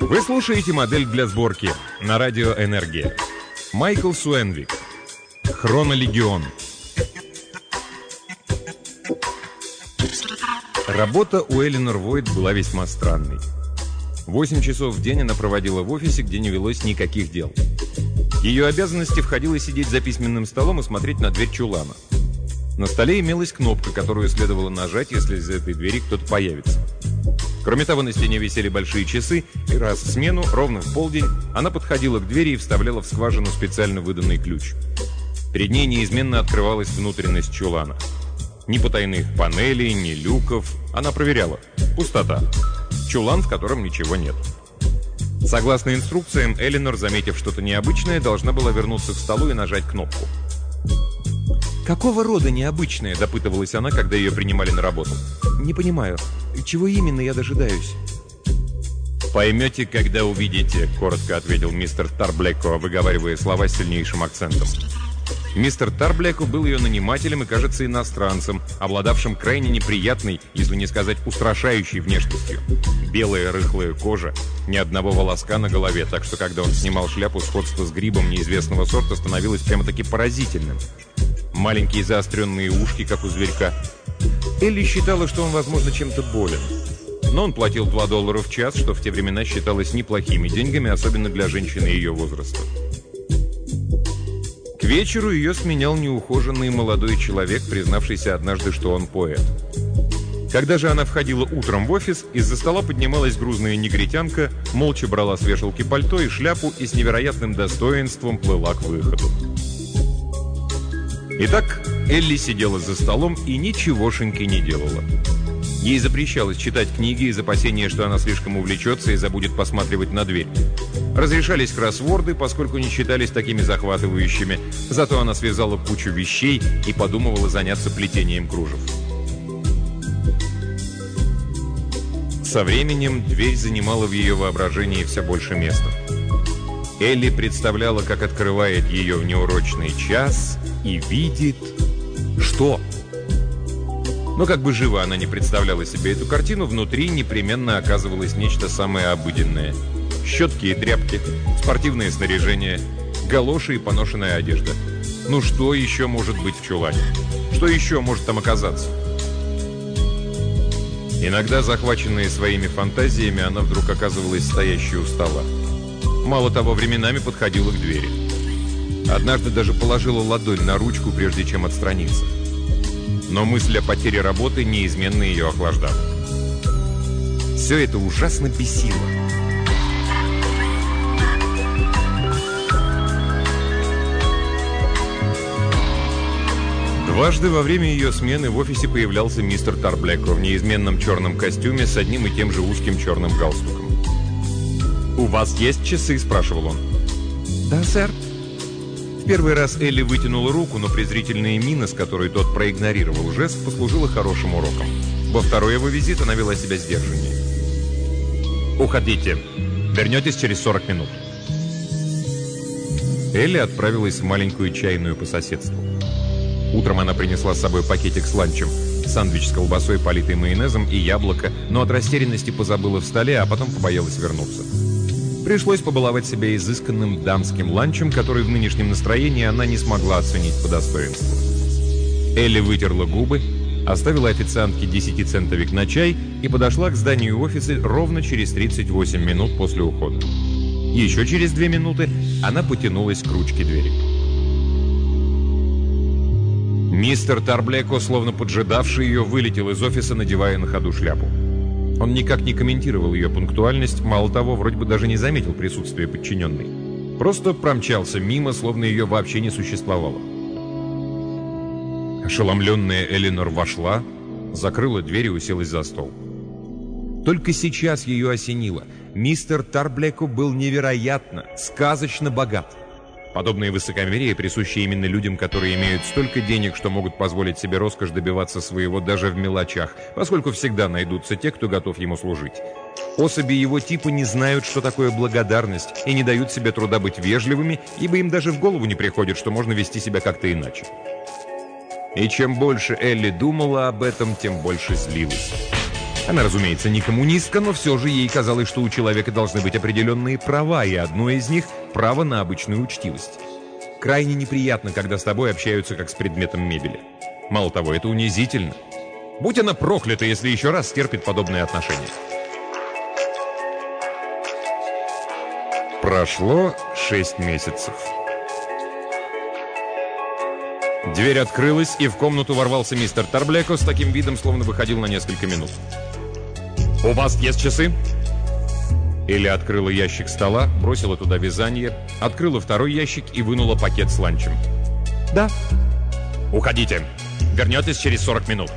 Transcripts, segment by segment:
Вы слушаете «Модель для сборки» на радио «Энергия». Майкл Суэнвик. «Хронолегион». Работа у Эленор Войт была весьма странной. 8 часов в день она проводила в офисе, где не велось никаких дел. В ее обязанности входило сидеть за письменным столом и смотреть на дверь чулана. На столе имелась кнопка, которую следовало нажать, если из этой двери кто-то появится. Кроме того, на стене висели большие часы, и раз в смену, ровно в полдень, она подходила к двери и вставляла в скважину специально выданный ключ. Перед ней неизменно открывалась внутренность чулана. Ни потайных панелей, ни люков. Она проверяла. Пустота. Чулан, в котором ничего нет. Согласно инструкциям, Эленор, заметив что-то необычное, должна была вернуться к столу и нажать кнопку. «Какого рода необычное?» – допытывалась она, когда ее принимали на работу. «Не понимаю. Чего именно я дожидаюсь?» «Поймете, когда увидите», – коротко ответил мистер Тарблеко, выговаривая слова с сильнейшим акцентом. Мистер Тарблеко был ее нанимателем и, кажется, иностранцем, обладавшим крайне неприятной, если не сказать устрашающей внешностью. Белая рыхлая кожа, ни одного волоска на голове, так что, когда он снимал шляпу, сходство с грибом неизвестного сорта становилось прямо-таки поразительным. Маленькие заостренные ушки, как у зверька. Элли считала, что он, возможно, чем-то болен. Но он платил $2 в час, что в те времена считалось неплохими деньгами, особенно для женщины ее возраста. К вечеру ее сменял неухоженный молодой человек, признавшийся однажды, что он поэт. Когда же она входила утром в офис, из-за стола поднималась грузная негритянка, молча брала с вешалки пальто и шляпу и с невероятным достоинством плыла к выходу. Итак, Элли сидела за столом и ничегошеньки не делала. Ей запрещалось читать книги из опасения, что она слишком увлечется и забудет посматривать на дверь. Разрешались кроссворды, поскольку не считались такими захватывающими. Зато она связала кучу вещей и подумывала заняться плетением кружев. Со временем дверь занимала в ее воображении все больше места. Элли представляла, как открывает ее в неурочный час и видит... Что? Но как бы живо она не представляла себе эту картину, внутри непременно оказывалось нечто самое обыденное. Щетки и тряпки, спортивное снаряжение, галоши и поношенная одежда. Ну что еще может быть в чулане? Что еще может там оказаться? Иногда, захваченная своими фантазиями, она вдруг оказывалась стоящей у стола. Мало того, временами подходила к двери. Однажды даже положила ладонь на ручку, прежде чем отстраниться. Но мысль о потере работы неизменно ее охлаждала. Все это ужасно бесило. Дважды во время ее смены в офисе появлялся мистер Тарблеко в неизменном черном костюме с одним и тем же узким черным галстуком. «У вас есть часы?» – спрашивал он. «Да, сэр». В первый раз Элли вытянула руку, но презрительная мина, с которой тот проигнорировал жест, послужила хорошим уроком. Во второй его визит она вела себя сдержаннее. «Уходите. Вернетесь через 40 минут». Элли отправилась в маленькую чайную по соседству. Утром она принесла с собой пакетик с ланчем, сэндвич с колбасой, политой майонезом и яблоко, но от растерянности позабыла в столе, а потом побоялась вернуться. Пришлось побаловать себя изысканным дамским ланчем, который в нынешнем настроении она не смогла оценить по достоинству. Элли вытерла губы, оставила официантке 10-центовик на чай и подошла к зданию офиса ровно через 38 минут после ухода. Еще через 2 минуты она потянулась к ручке двери. Мистер Тарблеко, словно поджидавший ее, вылетел из офиса, надевая на ходу шляпу. Он никак не комментировал ее пунктуальность, мало того, вроде бы даже не заметил присутствия подчиненной. Просто промчался мимо, словно ее вообще не существовало. Ошеломленная Эленор вошла, закрыла дверь и уселась за стол. Только сейчас ее осенило. Мистер Тарблеко был невероятно, сказочно богат. Подобное высокомерие присуще именно людям, которые имеют столько денег, что могут позволить себе роскошь добиваться своего даже в мелочах, поскольку всегда найдутся те, кто готов ему служить. Особи его типа не знают, что такое благодарность, и не дают себе труда быть вежливыми, ибо им даже в голову не приходит, что можно вести себя как-то иначе. И чем больше Элли думала об этом, тем больше злилась. Она, разумеется, не коммунистка, но все же ей казалось, что у человека должны быть определенные права, и одно из них – право на обычную учтивость. Крайне неприятно, когда с тобой общаются как с предметом мебели. Мало того, это унизительно. Будь она проклята, если еще раз стерпит подобные отношения. Прошло 6 месяцев. Дверь открылась, и в комнату ворвался мистер Тарблеко с таким видом, словно выходил на несколько минут. «У вас есть часы?» Элли открыла ящик стола, бросила туда вязание, открыла второй ящик и вынула пакет с ланчем. «Да». «Уходите. Вернетесь через 40 минут».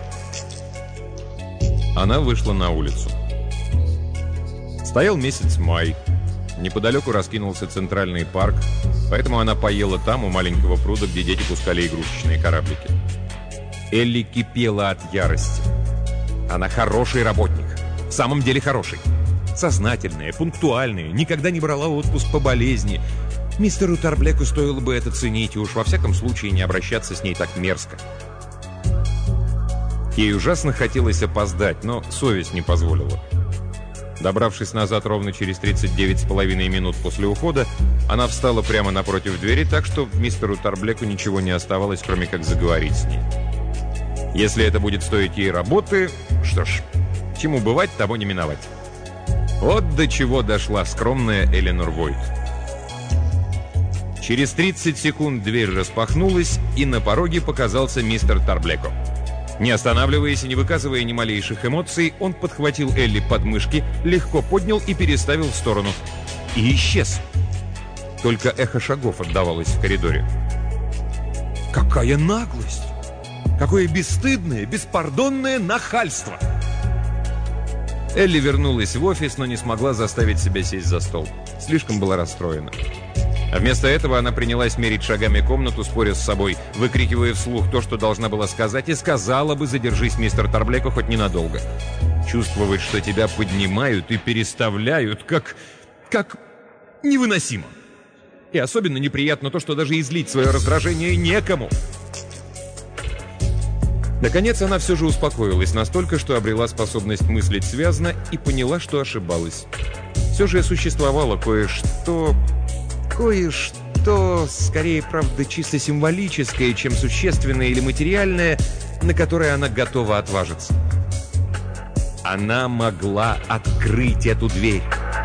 Она вышла на улицу. Стоял месяц май. Неподалеку раскинулся центральный парк, поэтому она поела там, у маленького пруда, где дети пускали игрушечные кораблики. Элли кипела от ярости. Она хороший работник. В самом деле хороший. Сознательная, пунктуальная, никогда не брала отпуск по болезни. Мистеру Тарблеку стоило бы это ценить, и уж во всяком случае не обращаться с ней так мерзко. Ей ужасно хотелось опоздать, но совесть не позволила. Добравшись назад ровно через 39,5 минут после ухода, она встала прямо напротив двери, так что мистеру Тарблеку ничего не оставалось, кроме как заговорить с ней. Если это будет стоить ей работы, что ж, чему бывать, того не миновать. Вот до чего дошла скромная Эленор Войт. Через 30 секунд дверь распахнулась, и на пороге показался мистер Тарблеко. Не останавливаясь и не выказывая ни малейших эмоций, он подхватил Элли под мышки, легко поднял и переставил в сторону. И исчез. Только эхо шагов отдавалось в коридоре. Какая наглость! Какое бесстыдное, беспардонное нахальство! Элли вернулась в офис, но не смогла заставить себя сесть за стол. Слишком была расстроена. А вместо этого она принялась мерить шагами комнату, споря с собой, выкрикивая вслух то, что должна была сказать, и сказала бы: «Задержись, мистер Тарблеко, хоть ненадолго». Чувствовать, что тебя поднимают и переставляют, как невыносимо. И особенно неприятно то, что даже излить свое раздражение некому. Наконец она все же успокоилась настолько, что обрела способность мыслить связно и поняла, что ошибалась. Все же существовало кое-что, скорее, правда, чисто символическое, чем существенное или материальное, на которое она готова отважиться. Она могла открыть эту дверь.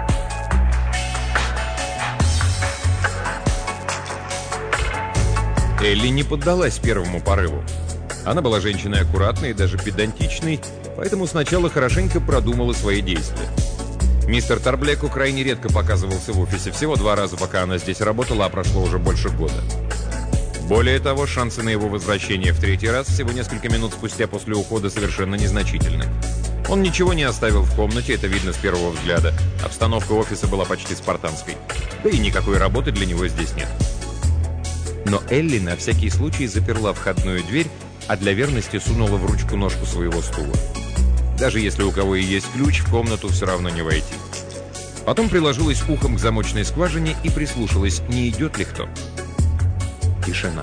Элли не поддалась первому порыву. Она была женщиной аккуратной и даже педантичной, поэтому сначала хорошенько продумала свои действия. Мистер Тарблеку крайне редко показывался в офисе, всего 2 раза, пока она здесь работала, а прошло уже больше года. Более того, шансы на его возвращение в 3-й раз всего несколько минут спустя после ухода совершенно незначительны. Он ничего не оставил в комнате, это видно с первого взгляда. Обстановка офиса была почти спартанской. Да и никакой работы для него здесь нет. Но Элли на всякий случай заперла входную дверь, а для верности сунула в ручку ножку своего стула. Даже если у кого и есть ключ, в комнату все равно не войти. Потом приложилась ухом к замочной скважине и прислушалась, не идет ли кто. Тишина.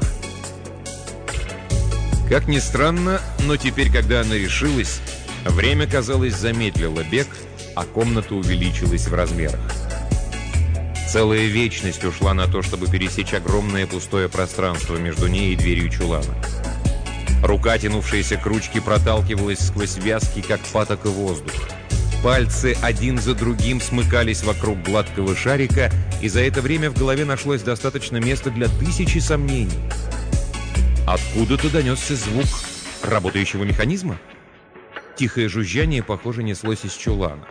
Как ни странно, но теперь, когда она решилась, время, казалось, замедлило бег, а комната увеличилась в размерах. Целая вечность ушла на то, чтобы пересечь огромное пустое пространство между ней и дверью чулана. Рука, тянувшаяся к ручке, проталкивалась сквозь вязкий, как патока, воздух. Пальцы один за другим смыкались вокруг гладкого шарика, и за это время в голове нашлось достаточно места для 1000 сомнений. Откуда-то донесся звук работающего механизма. Тихое жужжание, похоже, неслось из чулана.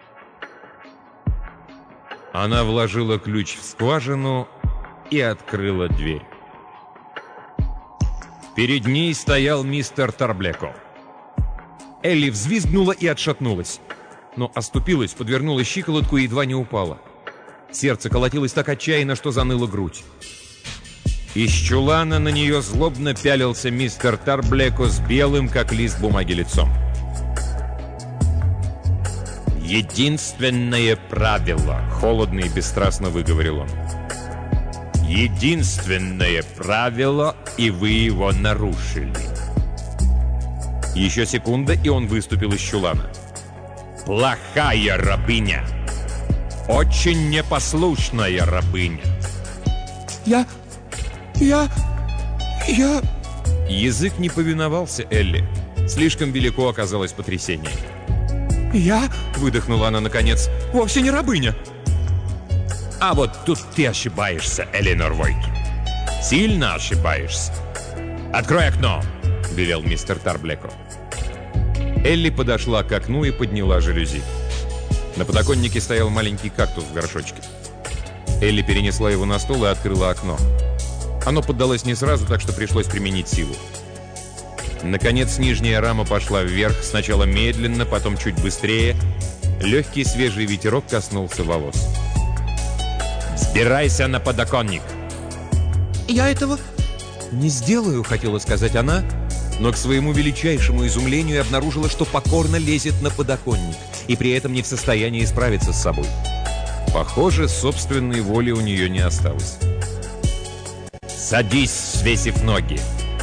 Она вложила ключ в скважину и открыла дверь. Перед ней стоял мистер Тарблеко. Элли взвизгнула и отшатнулась, но оступилась, подвернула щиколотку и едва не упала. Сердце колотилось так отчаянно, что заныла грудь. Из чулана на нее злобно пялился мистер Тарблеко с белым, как лист бумаги, лицом. «Единственное правило», — холодно и бесстрастно выговорил он. «Единственное правило, и вы его нарушили». Еще секунда, и он выступил из чулана. плохая рабыня. Очень непослушная рабыня. Я... Язык не повиновался Элли. Слишком велико оказалось потрясение. Выдохнула она наконец. Вовсе не рабыня. А вот тут ты ошибаешься, Эленор Войт. Сильно ошибаешься. «Открой окно!» — велел мистер Тарблеко. Элли подошла к окну и подняла жалюзи. На подоконнике стоял маленький кактус в горшочке. Элли перенесла его на стол и открыла окно. Оно поддалось не сразу, так что пришлось применить силу. Наконец нижняя рама пошла вверх, сначала медленно, потом чуть быстрее. Легкий свежий ветерок коснулся волос. «Взбирайся на подоконник!» «Я этого «Не сделаю», — хотела сказать она, но к своему величайшему изумлению обнаружила, что покорно лезет на подоконник и при этом не в состоянии справиться с собой. Похоже, собственной воли у нее не осталось. «Садись, свесив ноги!»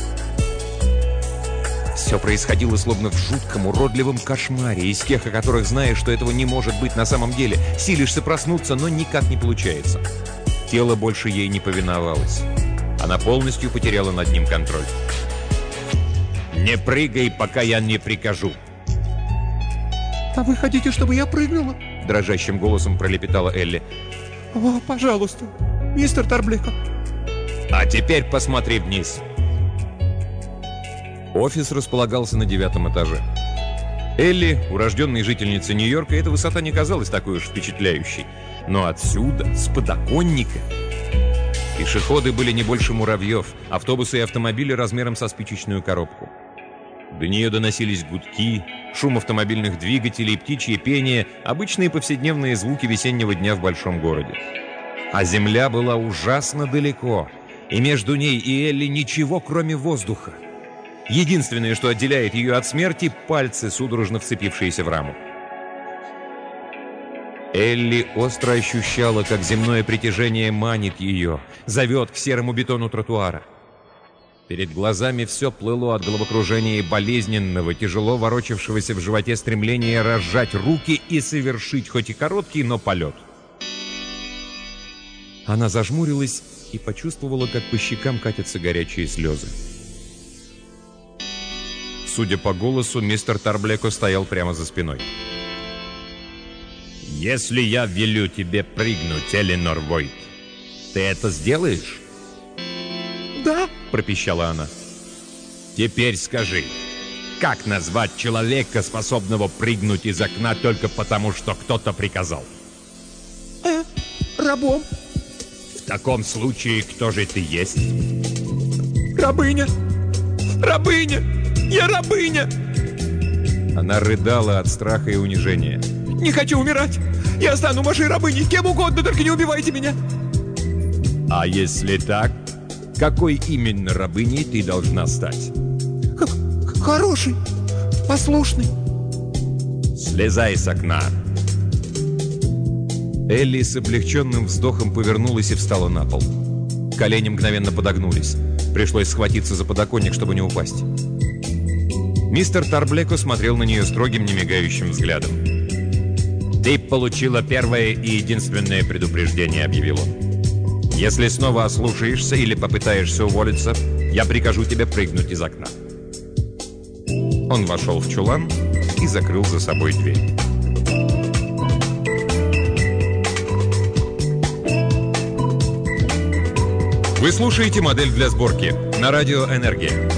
Все происходило словно в жутком, уродливом кошмаре, из тех, о которых знаешь, что этого не может быть на самом деле. Силишься проснуться, но никак не получается. Тело больше ей не повиновалось. Она полностью потеряла над ним контроль. «Не прыгай, пока я не прикажу!» «А вы хотите, чтобы я прыгнула?» Дрожащим голосом пролепетала Элли. «О, пожалуйста, мистер Тарблеко!» «А теперь посмотри вниз!» Офис располагался на 9-м этаже. Элли, урожденной жительницей Нью-Йорка, эта высота не казалась такой уж впечатляющей. Но отсюда, с подоконника... Пешеходы были не больше муравьев, автобусы и автомобили размером со спичечную коробку. До нее доносились гудки, шум автомобильных двигателей, птичье пение, обычные повседневные звуки весеннего дня в большом городе. А земля была ужасно далеко, и между ней и Элли ничего, кроме воздуха. Единственное, что отделяет ее от смерти — пальцы, судорожно вцепившиеся в раму. Элли остро ощущала, как земное притяжение манит ее, зовет к серому бетону тротуара. Перед глазами все плыло от головокружения и болезненного, тяжело ворочавшегося в животе стремления разжать руки и совершить хоть и короткий, но полет. Она зажмурилась и почувствовала, как по щекам катятся горячие слезы. Судя по голосу, мистер Тарблеко стоял прямо за спиной. «Если я велю тебе прыгнуть, Эленор Войт, ты это сделаешь?» «Да», — пропищала она. «Теперь скажи, как назвать человека, способного прыгнуть из окна только потому, что кто-то приказал?» «Рабом». «В таком случае, кто же ты есть?» «Рабыня! Рабыня! Я рабыня!» Она рыдала от страха и унижения. «Не хочу умирать! Я стану вашей рабыней, кем угодно, только не убивайте меня!» «А если так, какой именно рабыней ты должна стать?» «Хороший, послушный». «Слезай с окна!» Элли с облегченным вздохом повернулась и встала на пол. Колени мгновенно подогнулись. Пришлось схватиться за подоконник, чтобы не упасть. Мистер Тарблеко смотрел на нее строгим, немигающим взглядом. «Ты получила первое и единственное предупреждение», — объявил он. «Если снова ослушаешься или попытаешься уволиться, я прикажу тебе прыгнуть из окна». Он вошел в чулан и закрыл за собой дверь. Вы слушаете «Модель для сборки» на радио «Энергия».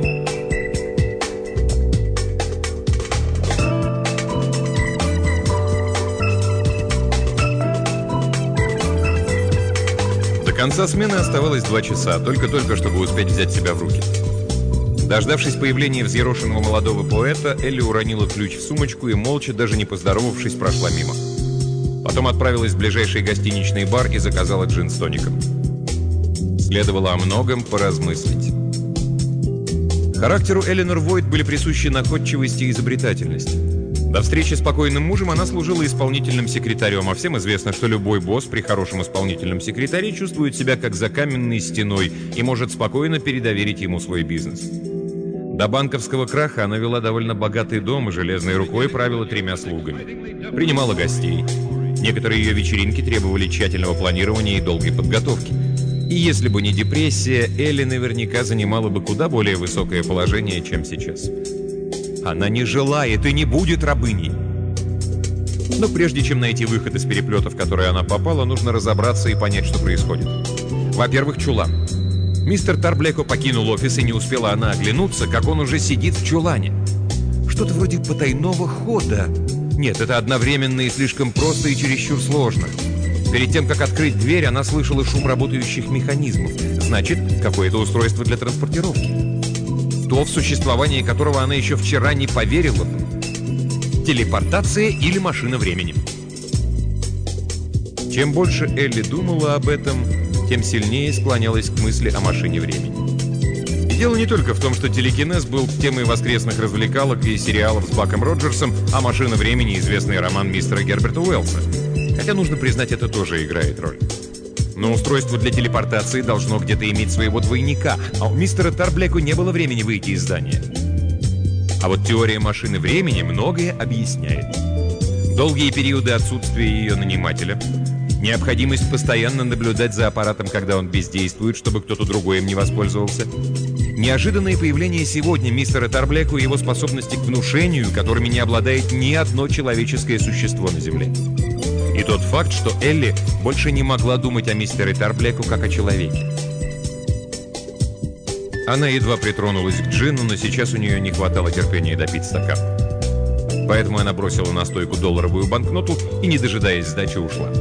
До конца смены оставалось 2 часа, только-только, чтобы успеть взять себя в руки. Дождавшись появления взъерошенного молодого поэта, Элли уронила ключ в сумочку и, молча, даже не поздоровавшись, прошла мимо. Потом отправилась в ближайший гостиничный бар и заказала джин с тоником. Следовало о многом поразмыслить. Характеру Эленор Войт были присущи находчивость и изобретательность. До встречи с покойным мужем она служила исполнительным секретарем, а всем известно, что любой босс при хорошем исполнительном секретаре чувствует себя как за каменной стеной и может спокойно передоверить ему свой бизнес. До банковского краха она вела довольно богатый дом и железной рукой правила 3 слугами. Принимала гостей. Некоторые ее вечеринки требовали тщательного планирования и долгой подготовки. И если бы не депрессия, Элли наверняка занимала бы куда более высокое положение, чем сейчас. Она не желает и не будет рабыней. Но прежде чем найти выход из переплета, в который она попала, нужно разобраться и понять, что происходит. Во-первых, чулан. Мистер Тарблеко покинул офис, и не успела она оглянуться, как он уже сидит в чулане. Что-то вроде потайного хода. Нет, это одновременно и слишком просто, и чересчур сложно. Перед тем, как открыть дверь, она слышала шум работающих механизмов. Значит, какое-то устройство для транспортировки. То, в существование которого она еще вчера не поверила бы. Телепортация или машина времени. Чем больше Элли думала об этом, тем сильнее склонялась к мысли о машине времени. И дело не только в том, что телекинез был темой воскресных развлекалок и сериалов с Баком Роджерсом, а машина времени — известный роман мистера Герберта Уэллса. Хотя, нужно признать, это тоже играет роль. Но устройство для телепортации должно где-то иметь своего двойника, а у мистера Тарблеко не было времени выйти из здания. А вот теория машины времени многое объясняет. Долгие периоды отсутствия ее нанимателя, необходимость постоянно наблюдать за аппаратом, когда он бездействует, чтобы кто-то другой им не воспользовался, неожиданное появление сегодня мистера Тарблеко и его способности к внушению, которыми не обладает ни одно человеческое существо на Земле. И тот факт, что Элли больше не могла думать о мистере Тарблеко как о человеке. Она едва притронулась к джину, но сейчас у нее не хватало терпения допить стакан. Поэтому она бросила на стойку долларовую банкноту и, не дожидаясь сдачи, ушла.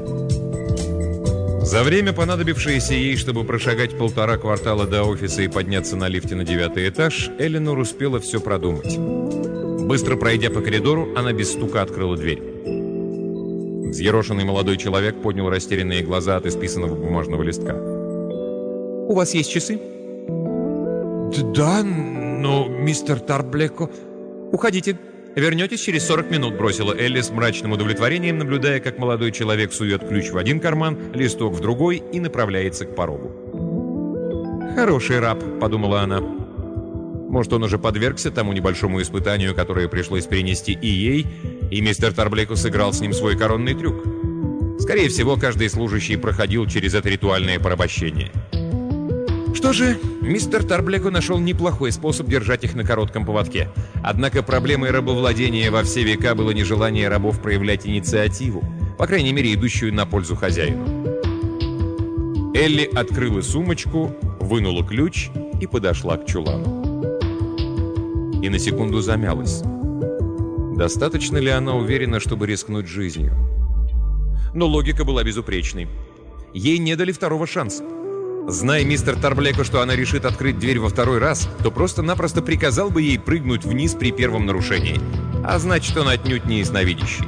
За время, понадобившееся ей, чтобы прошагать 1,5 квартала до офиса и подняться на лифте на 9-й этаж, Эленор успела все продумать. Быстро пройдя по коридору, она без стука открыла дверь. Взъерошенный молодой человек поднял растерянные глаза от исписанного бумажного листка. «У вас есть часы?» Да, но мистер Тарблеко... «Уходите. Вернетесь через 40 минут», — бросила Элли с мрачным удовлетворением, наблюдая, как молодой человек сует ключ в один карман, листок в другой и направляется к порогу. «Хороший раб», — подумала она. Может, он уже подвергся тому небольшому испытанию, которое пришлось перенести и ей, и мистер Тарблеко сыграл с ним свой коронный трюк. Скорее всего, каждый служащий проходил через это ритуальное порабощение. Что же, мистер Тарблеко нашел неплохой способ держать их на коротком поводке. Однако проблемой рабовладения во все века было нежелание рабов проявлять инициативу, по крайней мере, идущую на пользу хозяину. Элли открыла сумочку, вынула ключ и подошла к чулану. И на секунду замялась. Достаточно ли она уверена, чтобы рискнуть жизнью? Но логика была безупречной. Ей не дали второго шанса. Зная мистер Тарблеко, что она решит открыть дверь во второй раз, то просто-напросто приказал бы ей прыгнуть вниз при первом нарушении. А значит, он отнюдь не ясновидящий.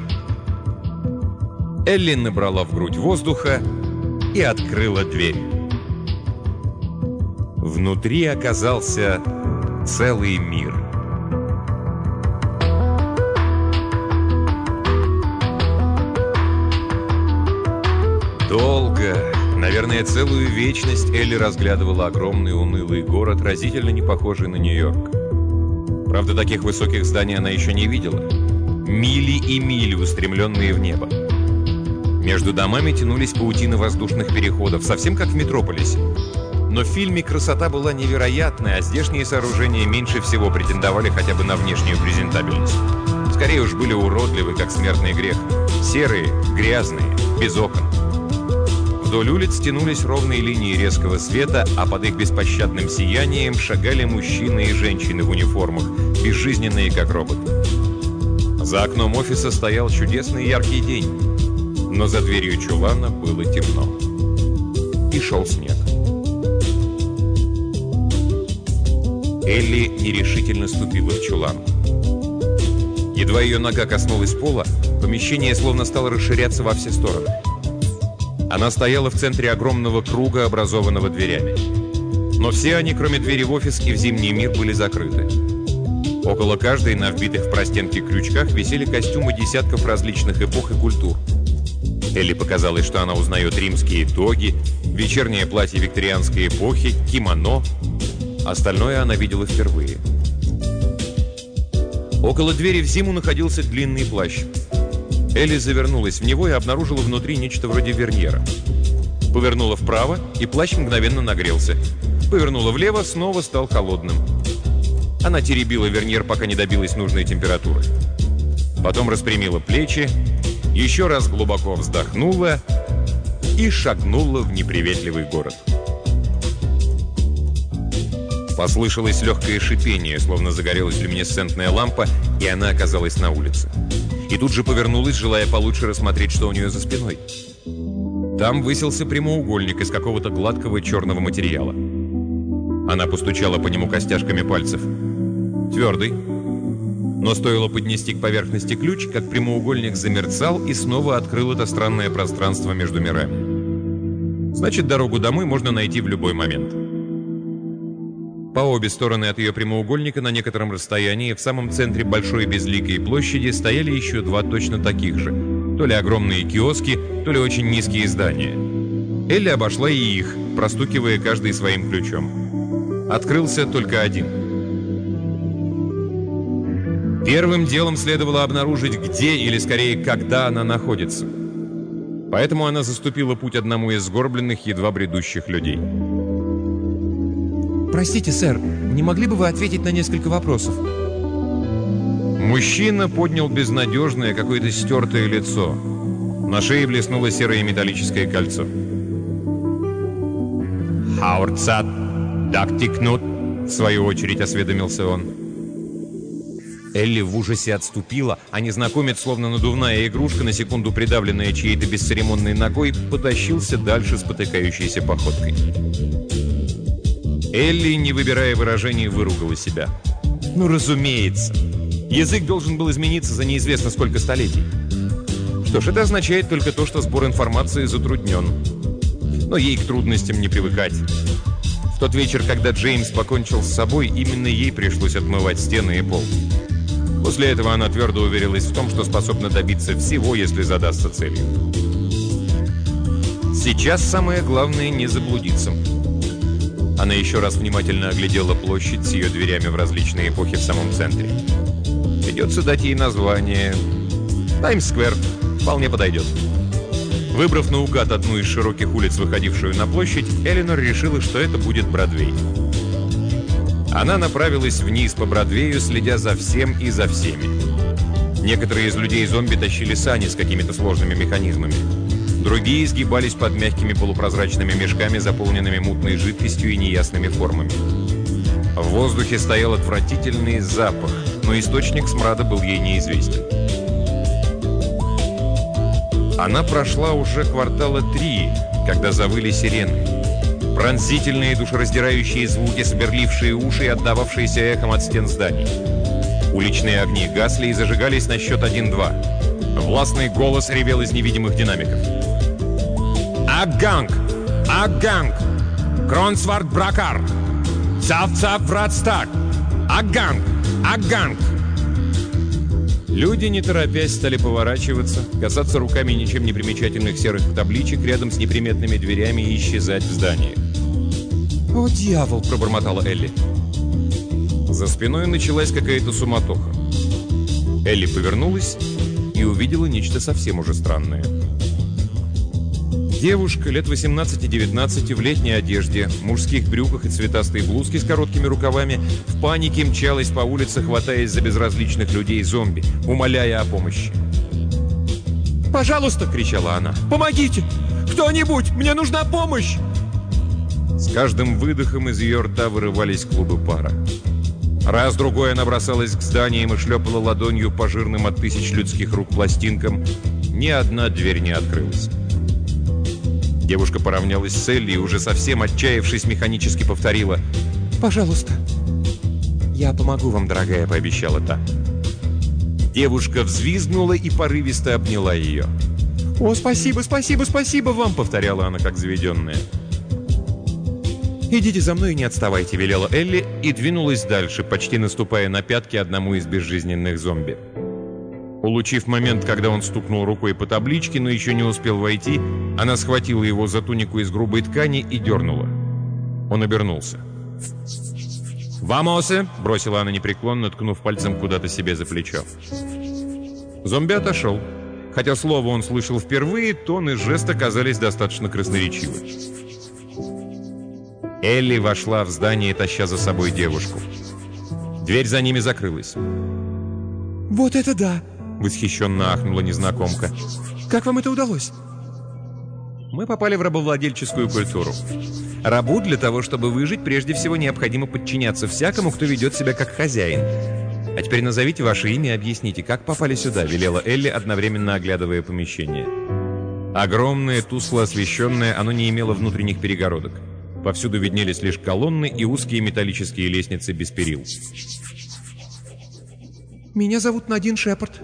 Элли набрала в грудь воздуха и открыла дверь. Внутри оказался целый мир. Долго, наверное, целую вечность Элли разглядывала огромный унылый город, разительно не похожий на Нью-Йорк. Правда, таких высоких зданий она еще не видела. Мили и мили, устремленные в небо. Между домами тянулись паутины воздушных переходов, совсем как в Метрополисе. Но в фильме красота была невероятная, а здешние сооружения меньше всего претендовали хотя бы на внешнюю презентабельность. Скорее уж были уродливы, как смертный грех. Серые, грязные, без окон. Вдоль улиц тянулись ровные линии резкого света, а под их беспощадным сиянием шагали мужчины и женщины в униформах, безжизненные как роботы. За окном офиса стоял чудесный яркий день, но за дверью чулана было темно. И шел снег. Элли нерешительно ступила в чулан. Едва ее нога коснулась пола, помещение словно стало расширяться во все стороны. Она стояла в центре огромного круга, образованного дверями. Но все они, кроме двери в офис и в зимний мир, были закрыты. Около каждой на вбитых в простенки крючках висели костюмы десятков различных эпох и культур. Элли показалось, что она узнает римские тоги, вечернее платье викторианской эпохи, кимоно. Остальное она видела впервые. Около двери в зиму находился длинный плащ. Элли завернулась в него и обнаружила внутри нечто вроде верньера. Повернула вправо, и плащ мгновенно нагрелся. Повернула влево, снова стал холодным. Она теребила верньер, пока не добилась нужной температуры. Потом распрямила плечи, еще раз глубоко вздохнула и шагнула в неприветливый город. Послышалось легкое шипение, словно загорелась люминесцентная лампа, и она оказалась на улице. И тут же повернулась, желая получше рассмотреть, что у нее за спиной. Там высился прямоугольник из какого-то гладкого черного материала. Она постучала по нему костяшками пальцев. Твердый. Но стоило поднести к поверхности ключ, как прямоугольник замерцал и снова открыл это странное пространство между мирами. Значит, дорогу домой можно найти в любой момент. По обе стороны от ее прямоугольника на некотором расстоянии в самом центре большой безликой площади стояли еще два точно таких же. То ли огромные киоски, то ли очень низкие здания. Элли обошла и их, простукивая каждый своим ключом. Открылся только один. Первым делом следовало обнаружить, где или скорее когда она находится. Поэтому она заступила путь одному из сгорбленных, едва бредущих людей. «Простите, сэр, не могли бы вы ответить на несколько вопросов?» Мужчина поднял безнадежное, какое-то стертое лицо. На шее блеснуло серое металлическое кольцо. «Хаурцат, дактикнут», в свою очередь осведомился он. Элли в ужасе отступила, а незнакомец, словно надувная игрушка, на секунду придавленная чьей-то бесцеремонной ногой, потащился дальше спотыкающейся походкой. Элли, не выбирая выражений, выругала себя. Ну, разумеется. Язык должен был измениться за неизвестно сколько столетий. Что ж, это означает только то, что сбор информации затруднен. Но ей к трудностям не привыкать. В тот вечер, когда Джеймс покончил с собой, именно ей пришлось отмывать стены и пол. После этого она твердо уверилась в том, что способна добиться всего, если задастся целью. Сейчас самое главное не заблудиться. Она еще раз внимательно оглядела площадь с ее дверями в различные эпохи в самом центре. Придется дать ей название. Таймс-сквер вполне подойдет. Выбрав наугад одну из широких улиц, выходившую на площадь, Эленор решила, что это будет Бродвей. Она направилась вниз по Бродвею, следя за всем и за всеми. Некоторые из людей-зомби тащили сани с какими-то сложными механизмами. Другие изгибались под мягкими полупрозрачными мешками, заполненными мутной жидкостью и неясными формами. В воздухе стоял отвратительный запах, но источник смрада был ей неизвестен. Она прошла уже квартала 3, когда завыли сирены. Пронзительные душераздирающие звуки, сверлившие уши и отдававшиеся эхом от стен зданий. Уличные огни гасли и зажигались на счет 1-2. Властный голос ревел из невидимых динамиков. «Агганг! Агганг! Кронсвард Бракар! Цав-цав Вратстаг! Агганг! Агганг!» Люди, не торопясь, стали поворачиваться, касаться руками ничем не примечательных серых табличек рядом с неприметными дверями и исчезать в зданиях. «О, дьявол!» – пробормотала Элли. За спиной началась какая-то суматоха. Элли повернулась и увидела нечто совсем уже странное. Девушка лет 18-19 в летней одежде, в мужских брюках и цветастой блузке с короткими рукавами в панике мчалась по улице, хватаясь за безразличных людей-зомби, умоляя о помощи. «Пожалуйста!» — кричала она. «Помогите! Кто-нибудь! Мне нужна помощь!» С каждым выдохом из ее рта вырывались клубы пара. Раз-другой она бросалась к зданиям и шлепала ладонью по жирным от тысяч людских рук пластинкам. Ни одна дверь не открылась. Девушка поравнялась с Элли и, уже совсем отчаявшись, механически повторила: «Пожалуйста». «Я помогу вам, дорогая», — пообещала та. Девушка взвизгнула и порывисто обняла ее. «О, спасибо, спасибо, спасибо вам», — повторяла она, как заведенная. «Идите за мной и не отставайте», — велела Элли и двинулась дальше, почти наступая на пятки одному из безжизненных зомби. Улучив момент, когда он стукнул рукой по табличке, но еще не успел войти, она схватила его за тунику из грубой ткани и дернула. Он обернулся. «Вамосе!» — бросила она непреклонно, ткнув пальцем куда-то себе за плечо. Зомби отошел. Хотя слово он слышал впервые, тон и жест оказались достаточно красноречивы. Элли вошла в здание, таща за собой девушку. Дверь за ними закрылась. Вот это да! Восхищенно ахнула незнакомка. Как вам это удалось? Мы попали в рабовладельческую культуру. Рабу для того, чтобы выжить, прежде всего необходимо подчиняться всякому, кто ведет себя как хозяин. А теперь назовите ваше имя и объясните, как попали сюда, велела Элли, одновременно оглядывая помещение. Огромное, тускло освещенное, оно не имело внутренних перегородок. Повсюду виднелись лишь колонны и узкие металлические лестницы без перил. Меня зовут Надин Шепард.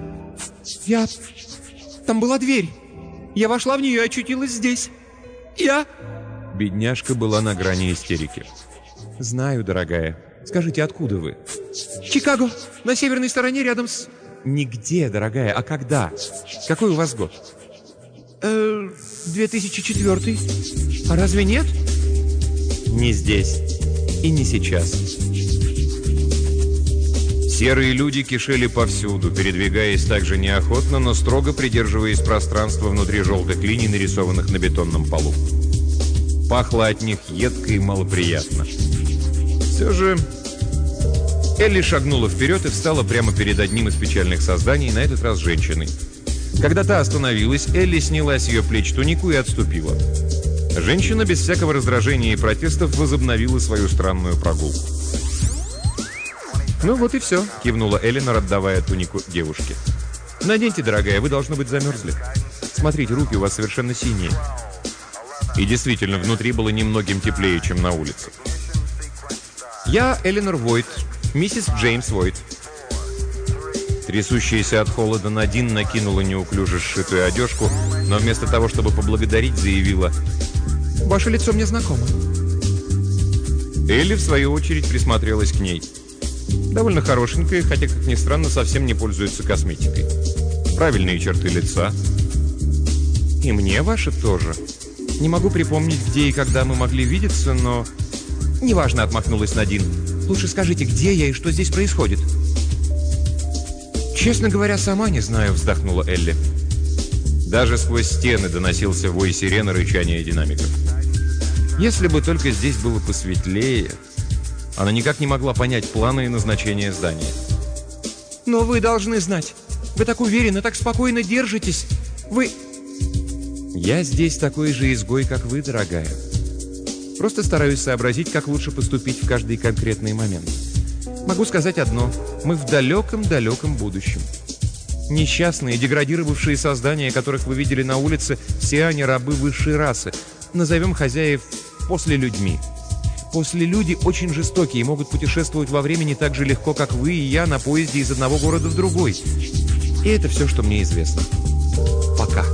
Там была дверь. Я вошла в нее и очутилась здесь. Бедняжка была на грани истерики. «Знаю, дорогая. Скажите, откуда вы?» «Чикаго, на северной стороне, рядом с...» «Нигде, дорогая, а когда? Какой у вас год?» 2004. А разве нет? Не здесь и не сейчас. Серые люди кишели повсюду, передвигаясь так же неохотно, но строго придерживаясь пространства внутри желтых линий, нарисованных на бетонном полу. Пахло от них едко и малоприятно. Все же Элли шагнула вперед и встала прямо перед одним из печальных созданий, на этот раз женщиной. Когда та остановилась, Элли сняла с ее плеч тунику и отступила. Женщина без всякого раздражения и протестов возобновила свою странную прогулку. «Ну вот и все», — кивнула Эллинор, отдавая тунику девушке. «Наденьте, дорогая, вы, должно быть, замерзли. Смотрите, руки у вас совершенно синие». И действительно, внутри было немногим теплее, чем на улице. «Я Эллинор Войт, миссис Джеймс Войт». Трясущаяся от холода Надин накинула неуклюже сшитую одежку, но вместо того, чтобы поблагодарить, заявила: «Ваше лицо мне знакомо». Элли, в свою очередь, присмотрелась к ней. Довольно хорошенькая, хотя, как ни странно, совсем не пользуется косметикой. Правильные черты лица. «И мне ваши тоже. Не могу припомнить, где и когда мы могли видеться, но...» «Неважно», — отмахнулась Надин. «Лучше скажите, где я и что здесь происходит?» «Честно говоря, сама не знаю», — вздохнула Элли. Даже сквозь стены доносился вой сирены, рычание динамиков. Если бы только здесь было посветлее... Она никак не могла понять планы и назначения здания. «Но вы должны знать. Вы так уверенно, так спокойно держитесь. Вы...» «Я здесь такой же изгой, как вы, дорогая. Просто стараюсь сообразить, как лучше поступить в каждый конкретный момент. Могу сказать одно. Мы в далеком-далеком будущем. Несчастные, деградировавшие создания, которых вы видели на улице, все они рабы высшей расы. Назовем хозяев послелюдьми. Послелюди очень жестокие и могут путешествовать во времени так же легко, как вы и я, на поезде из одного города в другой. И это все, что мне известно. Пока».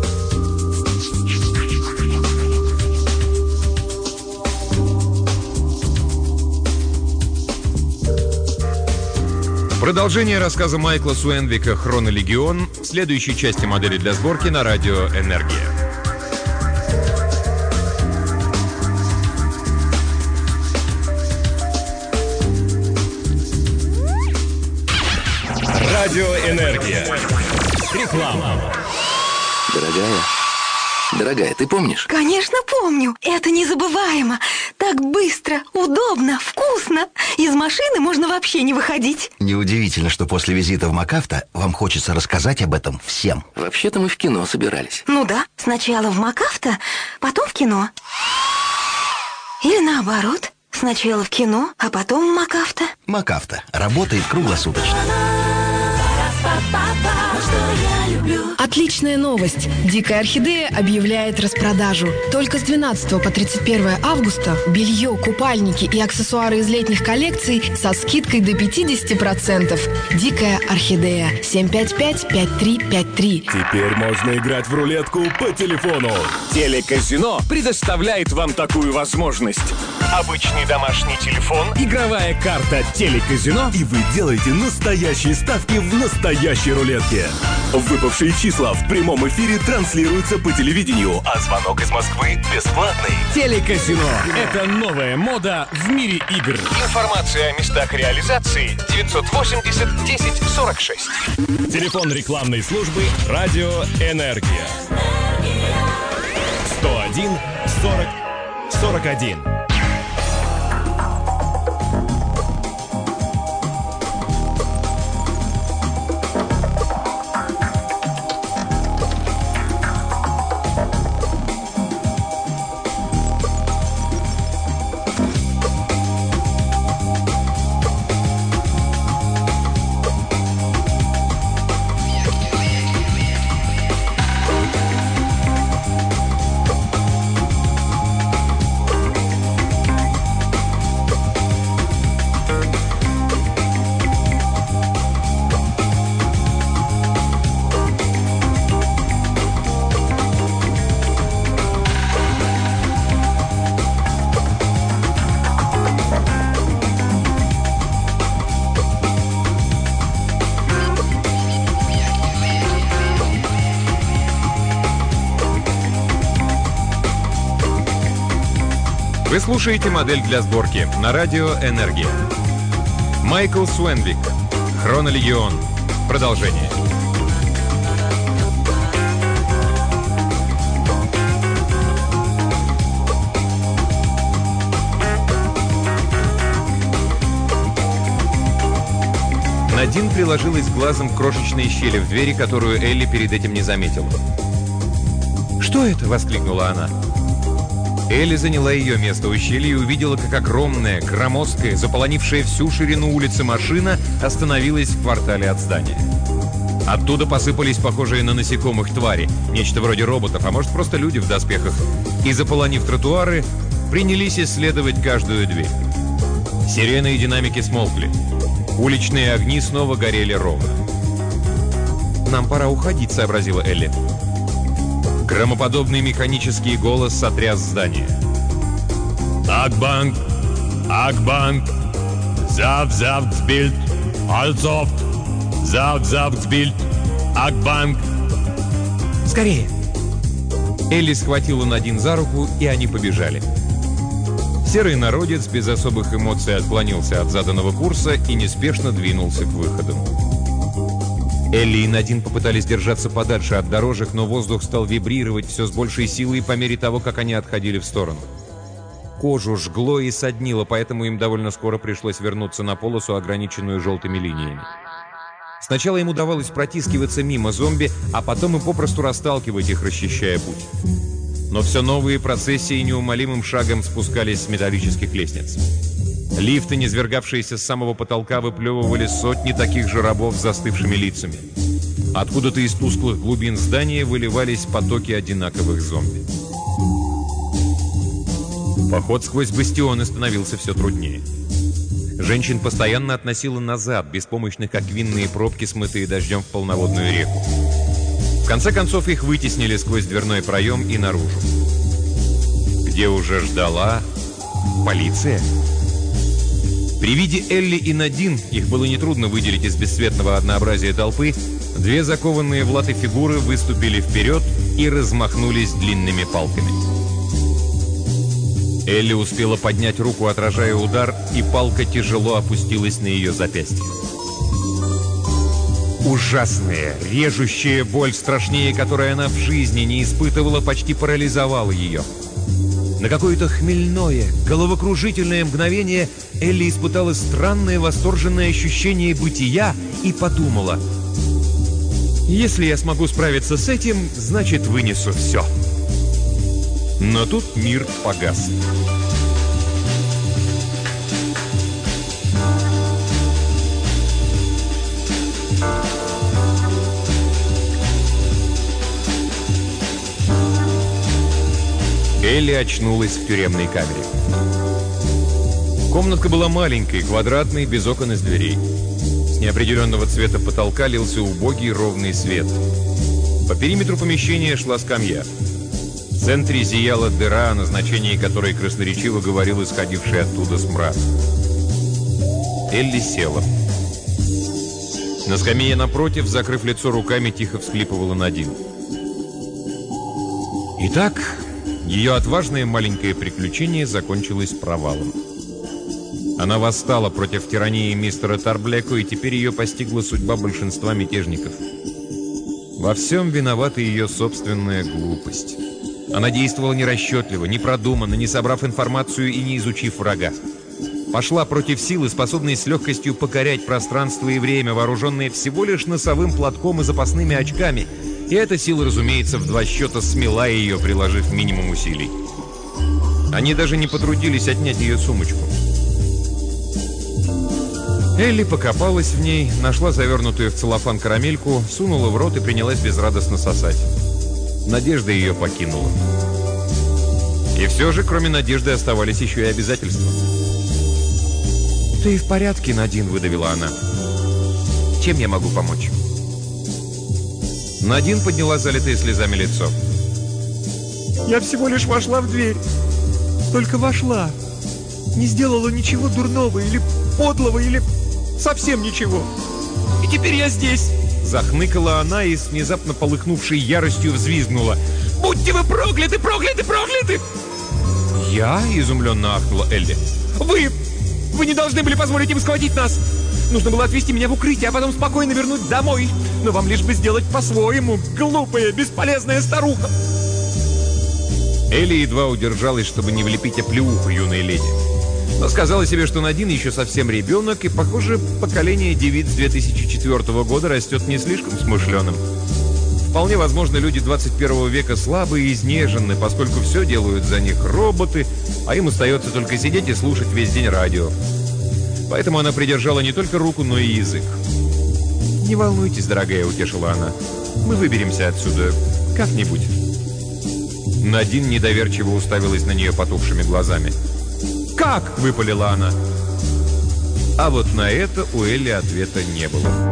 Продолжение рассказа Майкла Суэнвика «Хронолегион» в следующей части модели для сборки на радио «Энергия». Радио «Энергия». Реклама. Дорогая, ты помнишь? Конечно, помню. Это незабываемо. Так быстро, удобно, вкусно. Из машины можно вообще не выходить. Неудивительно, что после визита в МакАвто вам хочется рассказать об этом всем. Вообще-то мы в кино собирались. Ну да, сначала в МакАвто, потом в кино. Или наоборот. Сначала в кино, а потом в МакАвто. МакАвто работает круглосуточно. Отличная новость! Дикая орхидея объявляет распродажу. Только с 12 по 31 августа белье, купальники и аксессуары из летних коллекций со скидкой до 50%. Дикая орхидея. 755-5353. Теперь можно играть в рулетку по телефону. Телеказино предоставляет вам такую возможность. Обычный домашний телефон, игровая карта Телеказино, и вы делаете настоящие ставки в настоящей рулетке. Выпавшие числа в прямом эфире транслируются по телевидению, а звонок из Москвы бесплатный. Телеказино – это новая мода в мире игр. Информация о местах реализации 980-10-46. Телефон рекламной службы «Радио Энергия». 101 40 41. Вы слушаете «Модель для сборки» на радио «Энергия». Майкл Суэнвик, «Хронолегион». Продолжение. Надин приложилась глазом к крошечной щели в двери, которую Элли перед этим не заметила. «Что это?» — воскликнула она. Элли заняла ее место у щели и увидела, как огромная, громоздкая, заполонившая всю ширину улицы машина остановилась в квартале от здания. Оттуда посыпались похожие на насекомых твари, нечто вроде роботов, а может просто люди в доспехах, и, заполонив тротуары, принялись исследовать каждую дверь. Сирены и динамики смолкли. Уличные огни снова горели ровно. «Нам пора уходить», — сообразила Элли. Громоподобный механический голос сотряс здание. «Акбанк! Акбанк! Завзавцбильд! Альцофт! Завзавцбильд! Акбанк!» «Скорее!» Элли схватила Надин за руку, и они побежали. Серый народец без особых эмоций отклонился от заданного курса и неспешно двинулся к выходу. Элли и Надин попытались держаться подальше от дорожек, но воздух стал вибрировать все с большей силой по мере того, как они отходили в сторону. Кожу жгло и соднило, поэтому им довольно скоро пришлось вернуться на полосу, ограниченную желтыми линиями. Сначала им удавалось протискиваться мимо зомби, а потом и попросту расталкивать их, расчищая путь. Но все новые процессии неумолимым шагом спускались с металлических лестниц. Лифты, низвергавшиеся с самого потолка, выплевывали сотни таких же рабов с застывшими лицами. Откуда-то из тусклых глубин здания выливались потоки одинаковых зомби. Поход сквозь бастионы становился все труднее. Женщин постоянно относило назад, беспомощных, как винные пробки, смытые дождем в полноводную реку. В конце концов их вытеснили сквозь дверной проем и наружу, где уже ждала полиция. При виде Элли и Надин, их было нетрудно выделить из бесцветного однообразия толпы, две закованные в латы фигуры выступили вперед и размахнулись длинными палками. Элли успела поднять руку, отражая удар, и палка тяжело опустилась на ее запястье. Ужасная, режущая боль, страшнее которой она в жизни не испытывала, почти парализовала ее. На какое-то хмельное, головокружительное мгновение Элли испытала странное восторженное ощущение бытия и подумала: «Если я смогу справиться с этим, значит, вынесу все». Но тут мир погас. Элли очнулась в тюремной камере. Комнатка была маленькой, квадратной, без окон и дверей. С неопределенного цвета потолка лился убогий ровный свет. По периметру помещения шла скамья. В центре зияла дыра, о назначении которой красноречиво говорил исходивший оттуда смрад. Элли села. На скамье напротив, закрыв лицо руками, тихо всхлипывала Надин. Итак, ее отважное маленькое приключение закончилось провалом. Она восстала против тирании мистера Тарблеку, и теперь ее постигла судьба большинства мятежников. Во всем виновата ее собственная глупость. Она действовала нерасчетливо, непродуманно, не собрав информацию и не изучив врага. Пошла против силы, способной с легкостью покорять пространство и время, вооруженные всего лишь носовым платком и запасными очками. И эта сила, разумеется, в 2 счета смела ее, приложив минимум усилий. Они даже не потрудились отнять ее сумочку. Элли покопалась в ней, нашла завернутую в целлофан карамельку, сунула в рот и принялась безрадостно сосать. Надежда ее покинула. И все же, кроме надежды, оставались еще и обязательства. «Ты в порядке, Надин?» — выдавила она. «Чем я могу помочь?» Надин подняла залитое слезами лицо. Я всего лишь вошла в дверь. Только вошла. Не сделала ничего дурного или подлого, или совсем ничего. И теперь я здесь!» Захныкала она и с внезапно полыхнувшей яростью взвизгнула. «Будьте вы прокляты, прокляты, прокляты!» «Я?» — изумленно ахнула Элли. Вы не должны были позволить им схватить нас! Нужно было отвезти меня в укрытие, а потом спокойно вернуть домой. Но вам лишь бы сделать по-своему, глупая, бесполезная старуха!» Элли едва удержалась, чтобы не влепить оплеуху юной леди. Но сказала себе, что Надин еще совсем ребенок, и, похоже, поколение девиц 2004 года растет не слишком смышленым. Вполне возможно, люди 21 века слабы и изнежены, поскольку все делают за них роботы, а им остается только сидеть и слушать весь день радио. Поэтому она придержала не только руку, но и язык. «Не волнуйтесь, дорогая», — утешила она. «Мы выберемся отсюда как-нибудь». Надин недоверчиво уставилась на нее потухшими глазами. «Как?» — выпалила она. А вот на это у Элли ответа не было.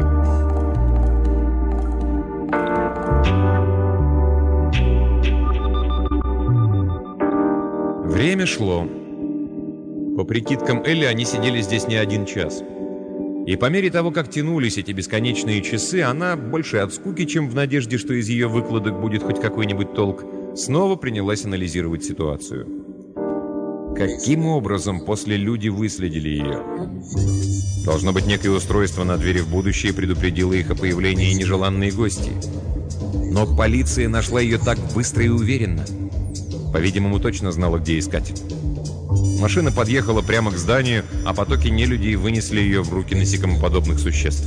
Время шло. По прикидкам Элли, они сидели здесь не 1 час. И по мере того, как тянулись эти бесконечные часы, она, больше от скуки, чем в надежде, что из ее выкладок будет хоть какой-нибудь толк, снова принялась анализировать ситуацию. Каким образом после люди выследили ее? Должно быть, некое устройство на двери в будущее предупредило их о появлении нежеланной гости. Но полиция нашла ее так быстро и уверенно. По-видимому, точно знала, где искать. Машина подъехала прямо к зданию, а потоки нелюдей вынесли ее в руки насекомоподобных существ.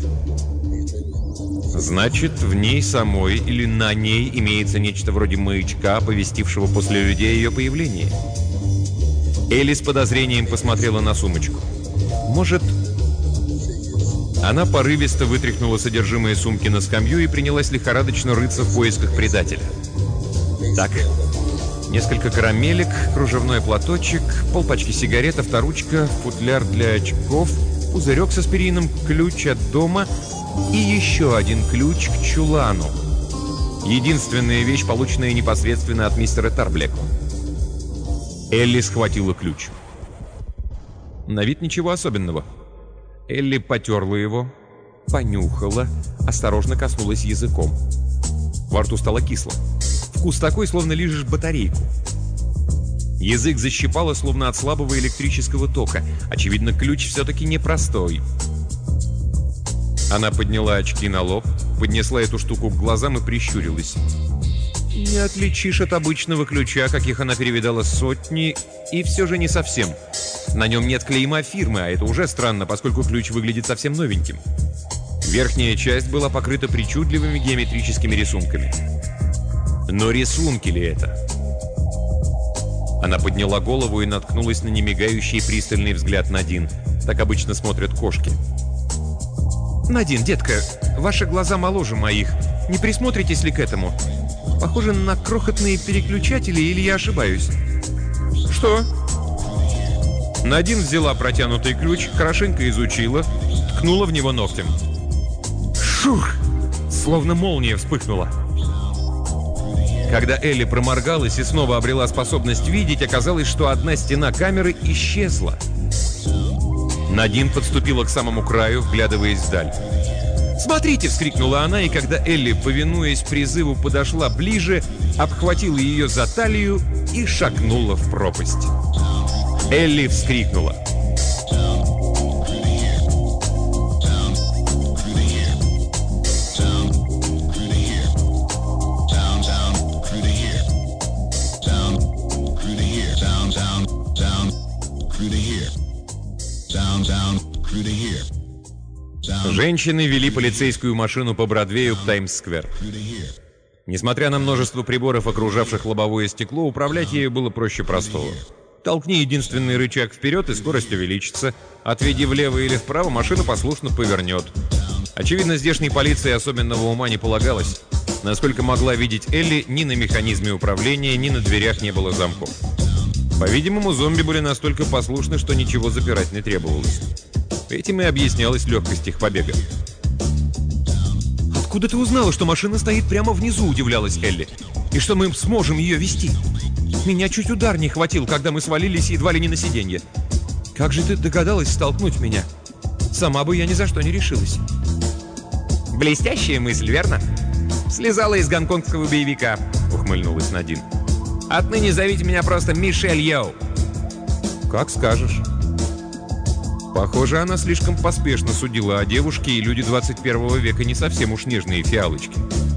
Значит, в ней самой или на ней имеется нечто вроде маячка, оповестившего после людей о ее появлении. Элли с подозрением посмотрела на сумочку. Может... Она порывисто вытряхнула содержимое сумки на скамью и принялась лихорадочно рыться в поисках предателя. Так, несколько карамелек, кружевной платочек, полпачки сигарет, авторучка, футляр для очков, пузырек с аспирином, ключ от дома и еще один ключ к чулану. Единственная вещь, полученная непосредственно от мистера Тарблека. Элли схватила ключ. На вид ничего особенного. Элли потерла его, понюхала, осторожно коснулась языком. Во рту стало кисло. Вкус такой, словно лижешь батарейку. Язык защипало, словно от слабого электрического тока. Очевидно, ключ все-таки непростой. Она подняла очки на лоб, поднесла эту штуку к глазам и прищурилась. Не отличишь от обычного ключа, каких она перевидала сотни, и все же не совсем. На нем нет клейма фирмы, а это уже странно, поскольку ключ выглядит совсем новеньким. Верхняя часть была покрыта причудливыми геометрическими рисунками. Но рисунки ли это? Она подняла голову и наткнулась на немигающий пристальный взгляд Надин. Так обычно смотрят кошки. «Надин, детка, ваши глаза моложе моих. Не присмотритесь ли к этому? Похоже на крохотные переключатели, или я ошибаюсь?» «Что?» Надин взяла протянутый ключ, хорошенько изучила, ткнула в него ногтем. Шух! Словно молния вспыхнула. Когда Элли проморгалась и снова обрела способность видеть, оказалось, что одна стена камеры исчезла. Надин подступила к самому краю, вглядываясь вдаль. «Смотрите!» — вскрикнула она, и когда Элли, повинуясь призыву, подошла ближе, обхватила ее за талию и шагнула в пропасть. Элли вскрикнула. Женщины вели полицейскую машину по Бродвею к Таймс-сквер. Несмотря на множество приборов, окружавших лобовое стекло, управлять ею было проще простого. Толкни единственный рычаг вперед, и скорость увеличится. Отведи влево или вправо, машина послушно повернет. Очевидно, здешней полиции особенного ума не полагалось. Насколько могла видеть Элли, ни на механизме управления, ни на дверях не было замков. По-видимому, зомби были настолько послушны, что ничего запирать не требовалось. Этим и объяснялась легкость их побега. «Откуда ты узнала, что машина стоит прямо внизу?» – удивлялась Элли. «И что мы сможем ее вести? Меня чуть удар не хватил, когда мы свалились едва ли не на сиденье. Как же ты догадалась столкнуть меня? Сама бы я ни за что не решилась». «Блестящая мысль, верно? Слезала из гонконгского боевика», — ухмыльнулась Надин. «Отныне зовите меня просто Мишель Йоу». «Как скажешь». Похоже, она слишком поспешно судила о девушке, и люди 21 века не совсем уж нежные фиалочки.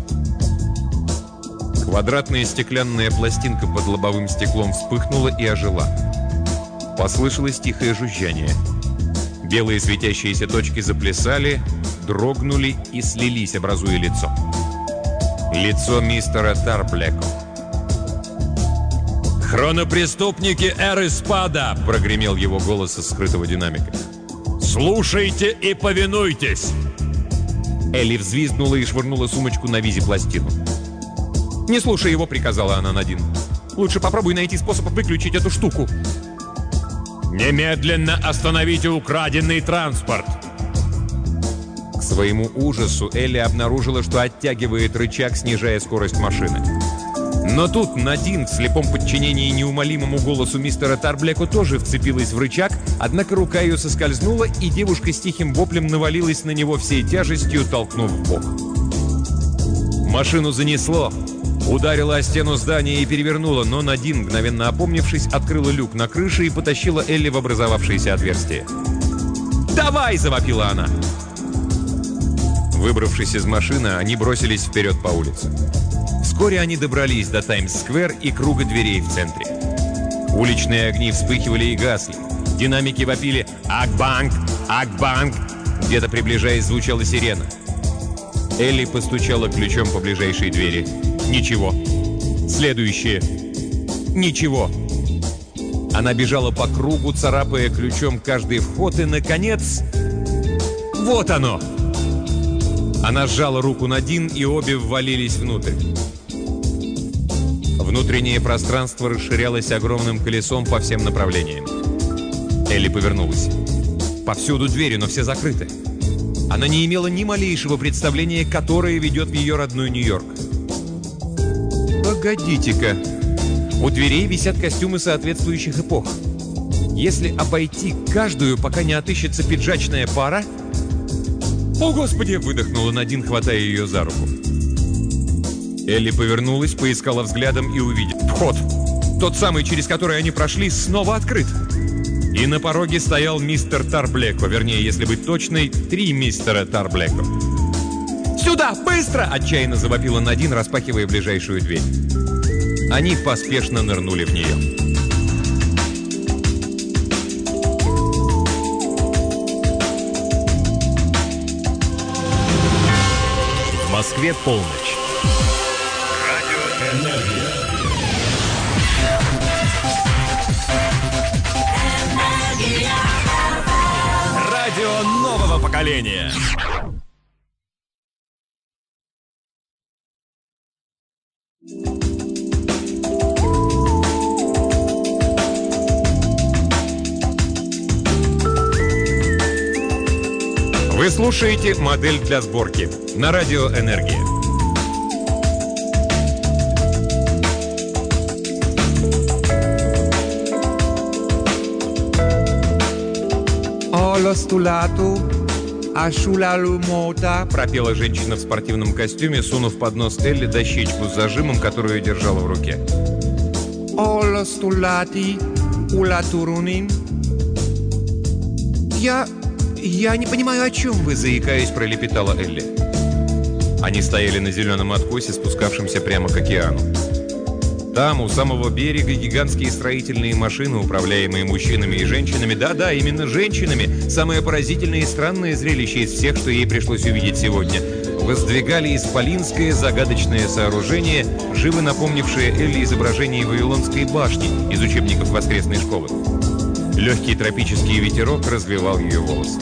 Квадратная стеклянная пластинка под лобовым стеклом вспыхнула и ожила. Послышалось тихое жужжание. Белые светящиеся точки заплясали, дрогнули и слились, образуя лицо. Лицо мистера Тарблеко. «Хронопреступники эры спада!» — прогремел его голос из скрытого динамика. «Слушайте и повинуйтесь!» Элли взвизгнула и швырнула сумочку на визи-пластину. «Не слушай его», — приказала она Надин. «Лучше попробуй найти способ выключить эту штуку». «Немедленно остановите украденный транспорт!» К своему ужасу Элли обнаружила, что оттягивает рычаг, снижая скорость машины. Но тут Надин в слепом подчинении неумолимому голосу мистера Тарблеко тоже вцепилась в рычаг, однако рука ее соскользнула, и девушка с тихим воплем навалилась на него всей тяжестью, толкнув в бок. Машину занесло, ударила о стену здания и перевернула, но Надин, мгновенно опомнившись, открыла люк на крыше и потащила Элли в образовавшееся отверстие. «Давай!» — завопила она. Выбравшись из машины, они бросились вперед по улице. Вскоре они добрались до Таймс-сквер и круга дверей в центре. Уличные огни вспыхивали и гасли. Динамики вопили «Акбанк! Акбанк!». Где-то приближаясь, звучала сирена. Элли постучала ключом по ближайшей двери. Ничего. Следующее. Ничего. Она бежала по кругу, царапая ключом каждый вход, и, наконец... Вот оно! Она сжала руку Надин, и обе ввалились внутрь. Внутреннее пространство расширялось огромным колесом по всем направлениям. Элли повернулась. Повсюду двери, но все закрыты. Она не имела ни малейшего представления, которое ведет в ее родной Нью-Йорк. Погодите-ка. У дверей висят костюмы соответствующих эпох. Если обойти каждую, пока не отыщется пиджачная пара... «О, Господи!» — выдохнула Надин, хватая ее за руку. Элли повернулась, поискала взглядом и увидела. Вход, тот самый, через который они прошли, снова открыт. И на пороге стоял мистер Тарблеко, вернее, если быть точной, 3 мистера Тарблеко. «Сюда! Быстро!» — отчаянно завопила Надин, распахивая ближайшую дверь. Они поспешно нырнули в нее. В Москве полночь. Радио нового поколения. Вы слушаете «Модель для сборки» на Радио Энергия. Ho lo stulato Ашулалумота, пропела женщина в спортивном костюме, сунув под нос Элли дощечку с зажимом, которую держала в руке. Олостулати улатурунин. Я не понимаю, о чем вы, заикаясь, пролепетала Элли. Они стояли на зеленом откосе, спускавшемся прямо к океану. Там, у самого берега, гигантские строительные машины, управляемые мужчинами и женщинами, да-да, именно женщинами, самое поразительное и странное зрелище из всех, что ей пришлось увидеть сегодня, воздвигали исполинское загадочное сооружение, живо напомнившее Элли изображение Вавилонской башни из учебников воскресной школы. Легкий тропический ветерок развивал ее волосы.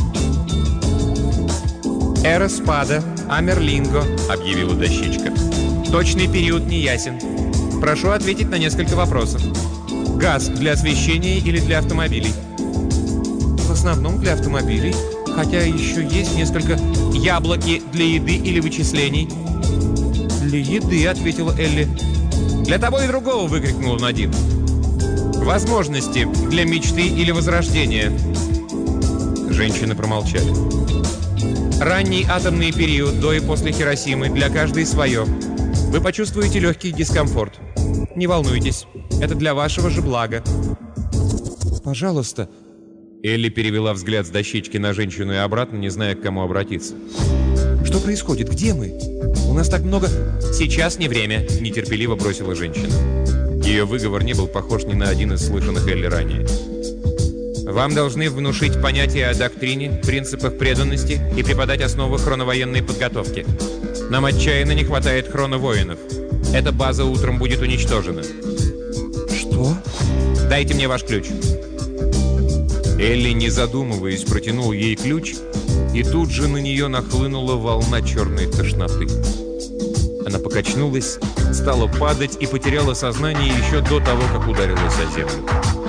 «Эра спада, Амерлинго», — объявила дощечка. «Точный период не ясен. Прошу ответить на несколько вопросов. Газ для освещения или для автомобилей?» «В основном для автомобилей, хотя еще есть несколько...» «Яблоки для еды или вычислений?» «Для еды», — ответила Элли. «Для того и другого», — выкрикнул Надин. «Возможности для мечты или возрождения?» Женщины промолчали. «Ранний атомный период, до и после Хиросимы, для каждой свое. Вы почувствуете легкий дискомфорт. Не волнуйтесь, это для вашего же блага». «Пожалуйста». Элли перевела взгляд с дощечки на женщину и обратно, не зная, к кому обратиться. «Что происходит? Где мы? У нас так много...» «Сейчас не время», — нетерпеливо бросила женщина. Ее выговор не был похож ни на один из слышанных Элли ранее. «Вам должны внушить понятие о доктрине, принципах преданности и преподать основы хроновоенной подготовки. Нам отчаянно не хватает хроновоинов. Эта база утром будет уничтожена». «Что?» «Дайте мне ваш ключ». Элли, не задумываясь, протянул ей ключ, и тут же на нее нахлынула волна черной тошноты. Она покачнулась, стала падать и потеряла сознание еще до того, как ударилась о землю.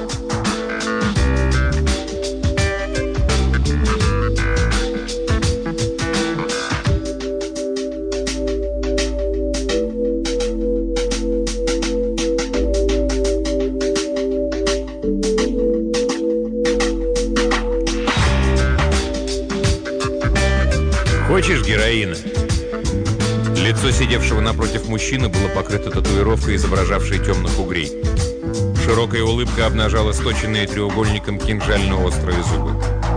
«Хочешь героина?» Лицо сидевшего напротив мужчины было покрыто татуировкой, изображавшей темных угрей. Широкая улыбка обнажала сточенные треугольником кинжально-острые зубы.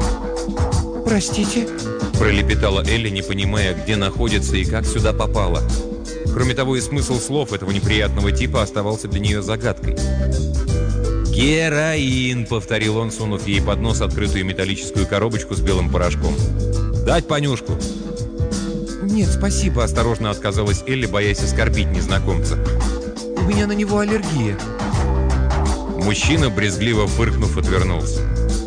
«Простите?» – пролепетала Элли, не понимая, где находится и как сюда попала. Кроме того, и смысл слов этого неприятного типа оставался для нее загадкой. «Героин!» – повторил он, сунув ей под нос открытую металлическую коробочку с белым порошком. «Дать понюшку?» «Нет, спасибо», — осторожно отказалась Элли, боясь оскорбить незнакомца. «У меня на него аллергия». Мужчина, брезгливо фыркнув, отвернулся.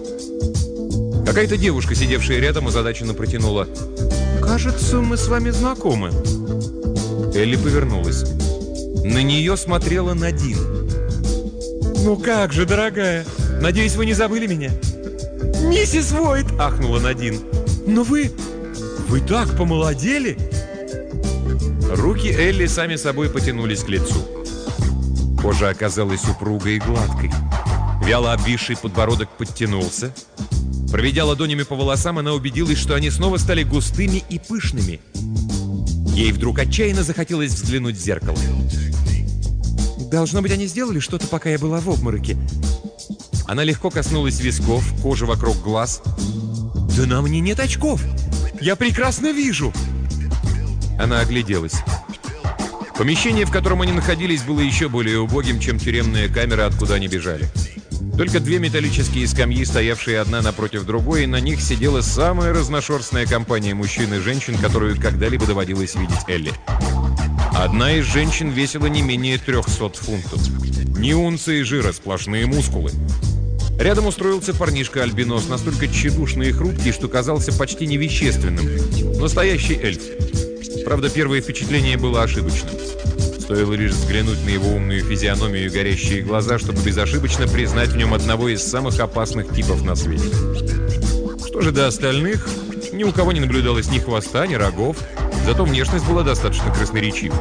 Какая-то девушка, сидевшая рядом, озадаченно протянула: «Кажется, мы с вами знакомы». Элли повернулась. На нее смотрела Надин. «Ну как же, дорогая, надеюсь, вы не забыли меня?» «Миссис Войт!» — ахнула Надин. «Но вы так помолодели!» Руки Элли сами собой потянулись к лицу. Кожа оказалась упругой и гладкой. Вяло обвисший подбородок подтянулся. Проведя ладонями по волосам, она убедилась, что они снова стали густыми и пышными. Ей вдруг отчаянно захотелось взглянуть в зеркало. «Должно быть, они сделали что-то, пока я была в обмороке». Она легко коснулась висков, кожи вокруг глаз. «Да на мне нет очков! Я прекрасно вижу!» Она огляделась. Помещение, в котором они находились, было еще более убогим, чем тюремная камера, откуда они бежали. Только две металлические скамьи, стоявшие одна напротив другой, и на них сидела самая разношерстная компания мужчин и женщин, которую когда-либо доводилось видеть Элли. Одна из женщин весила не менее 300 фунтов. Ни унции жира, сплошные мускулы. Рядом устроился парнишка-альбинос, настолько тщедушный и хрупкий, что казался почти невещественным. Настоящий эльф. Правда, первое впечатление было ошибочным. Стоило лишь взглянуть на его умную физиономию и горящие глаза, чтобы безошибочно признать в нем одного из самых опасных типов на свете. Что же до остальных, ни у кого не наблюдалось ни хвоста, ни рогов, зато внешность была достаточно красноречивой.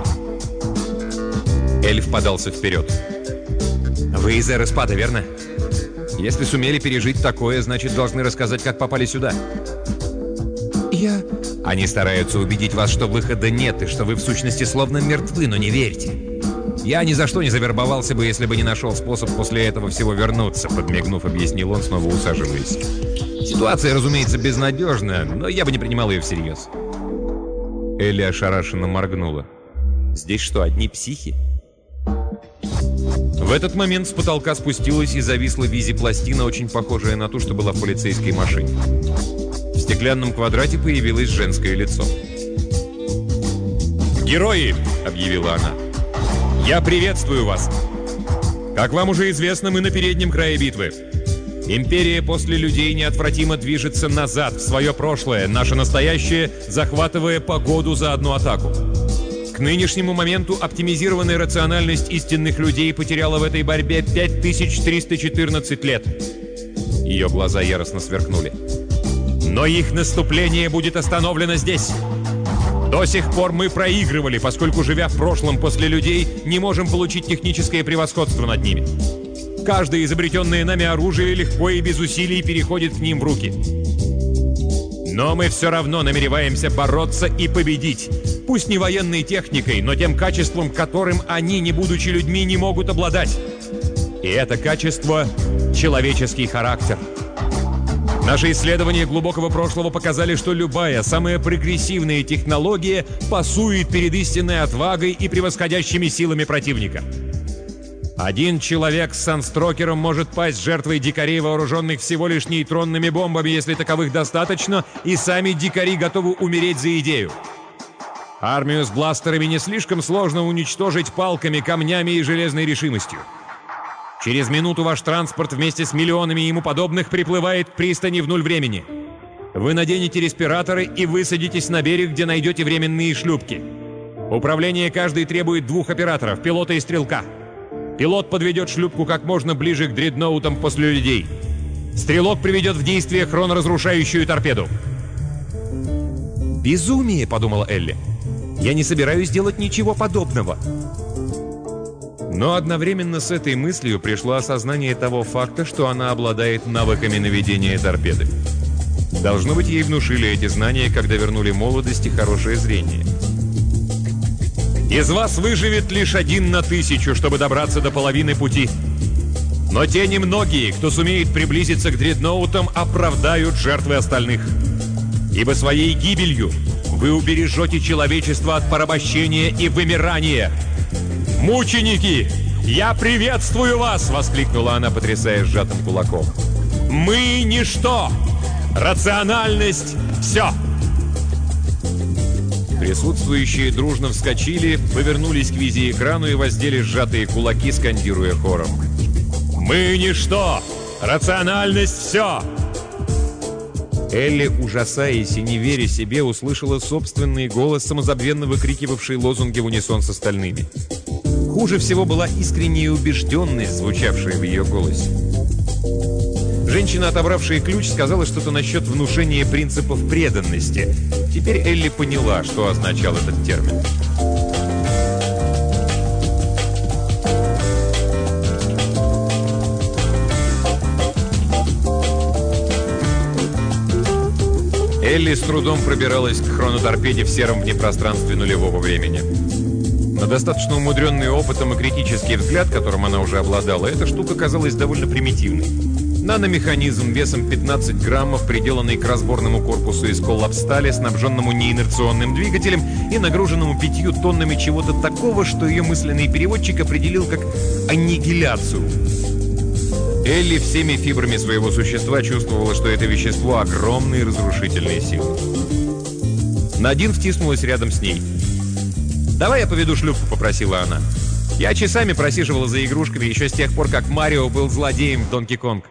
Эльф подался вперед. «Вы из Эры Спада, верно? Если сумели пережить такое, значит, должны рассказать, как попали сюда». я... Они стараются убедить вас, что выхода нет, и что вы в сущности словно мертвы, но не верьте. Я ни за что не завербовался бы, если бы не нашел способ после этого всего вернуться, подмигнув, объяснил он, снова усаживаясь. Ситуация, разумеется, безнадежна, но я бы не принимал ее всерьез. Элли ошарашенно моргнула. Здесь что, одни психи? В этот момент с потолка спустилась и зависла визи-пластина, очень похожая на ту, что была в полицейской машине. В стеклянном квадрате появилось женское лицо. «Герои!» — объявила она. «Я приветствую вас! Как вам уже известно, мы на переднем крае битвы. Империя после людей неотвратимо движется назад, в свое прошлое, наше настоящее, захватывая погоду за одну атаку. К нынешнему моменту оптимизированная рациональность истинных людей потеряла в этой борьбе 5314 лет». Ее глаза яростно сверкнули. «Но их наступление будет остановлено здесь. До сих пор мы проигрывали, поскольку, живя в прошлом после людей, не можем получить техническое превосходство над ними. Каждое изобретенное нами оружие легко и без усилий переходит к ним в руки. Но мы все равно намереваемся бороться и победить. Пусть не военной техникой, но тем качеством, которым они, не будучи людьми, не могут обладать. И это качество — человеческий характер. Наши исследования глубокого прошлого показали, что любая, самая прогрессивная технология пасует перед истинной отвагой и превосходящими силами противника. Один человек с санстрокером может пасть жертвой дикарей, вооруженных всего лишь нейтронными бомбами, если таковых достаточно, и сами дикари готовы умереть за идею. Армию с бластерами не слишком сложно уничтожить палками, камнями и железной решимостью. Через минуту ваш транспорт вместе с миллионами ему подобных приплывает к пристани в нуль времени. Вы наденете респираторы и высадитесь на берег, где найдете временные шлюпки. Управление каждой требует 2 операторов, пилота и стрелка. Пилот подведет шлюпку как можно ближе к дредноутам после людей. Стрелок приведет в действие хроноразрушающую торпеду. «Безумие!» — подумала Элли. «Я не собираюсь делать ничего подобного». Но одновременно с этой мыслью пришло осознание того факта, что она обладает навыками наведения торпеды. Должно быть, ей внушили эти знания, когда вернули молодость и хорошее зрение. «Из вас выживет лишь 1 на 1000, чтобы добраться до половины пути. Но те немногие, кто сумеет приблизиться к дредноутам, оправдают жертвы остальных. Ибо своей гибелью вы убережете человечество от порабощения и вымирания. «Мученики, я приветствую вас!» — воскликнула она, потрясая сжатым кулаком. «Мы — ничто! Рациональность — все!» Присутствующие дружно вскочили, повернулись к визиэкрану и воздели сжатые кулаки, скандируя хором. «Мы — ничто! Рациональность — все!» Элли, ужасаясь и не веря себе, услышала собственный голос, самозабвенно выкрикивавший лозунги в унисон с остальными. Хуже всего была искренняя убежденность, звучавшая в ее голосе. Женщина, отобравшая ключ, сказала что-то насчет внушения принципов преданности. Теперь Элли поняла, что означал этот термин. Элли с трудом пробиралась к хроноторпеде в сером внепространстве нулевого времени. На достаточно умудренный опытом и критический взгляд, которым она уже обладала, эта штука казалась довольно примитивной. Наномеханизм весом 15 граммов, приделанный к разборному корпусу из коллапстали, снабженному неинерционным двигателем и нагруженному 5 тоннами чего-то такого, что ее мысленный переводчик определил как аннигиляцию. Элли всеми фибрами своего существа чувствовала, что это вещество — огромные разрушительные силы. Надин втиснулась рядом с ней. «Давай я поведу шлюпку», — попросила она. «Я часами просиживала за игрушками еще с тех пор, как Марио был злодеем в Донки Конг».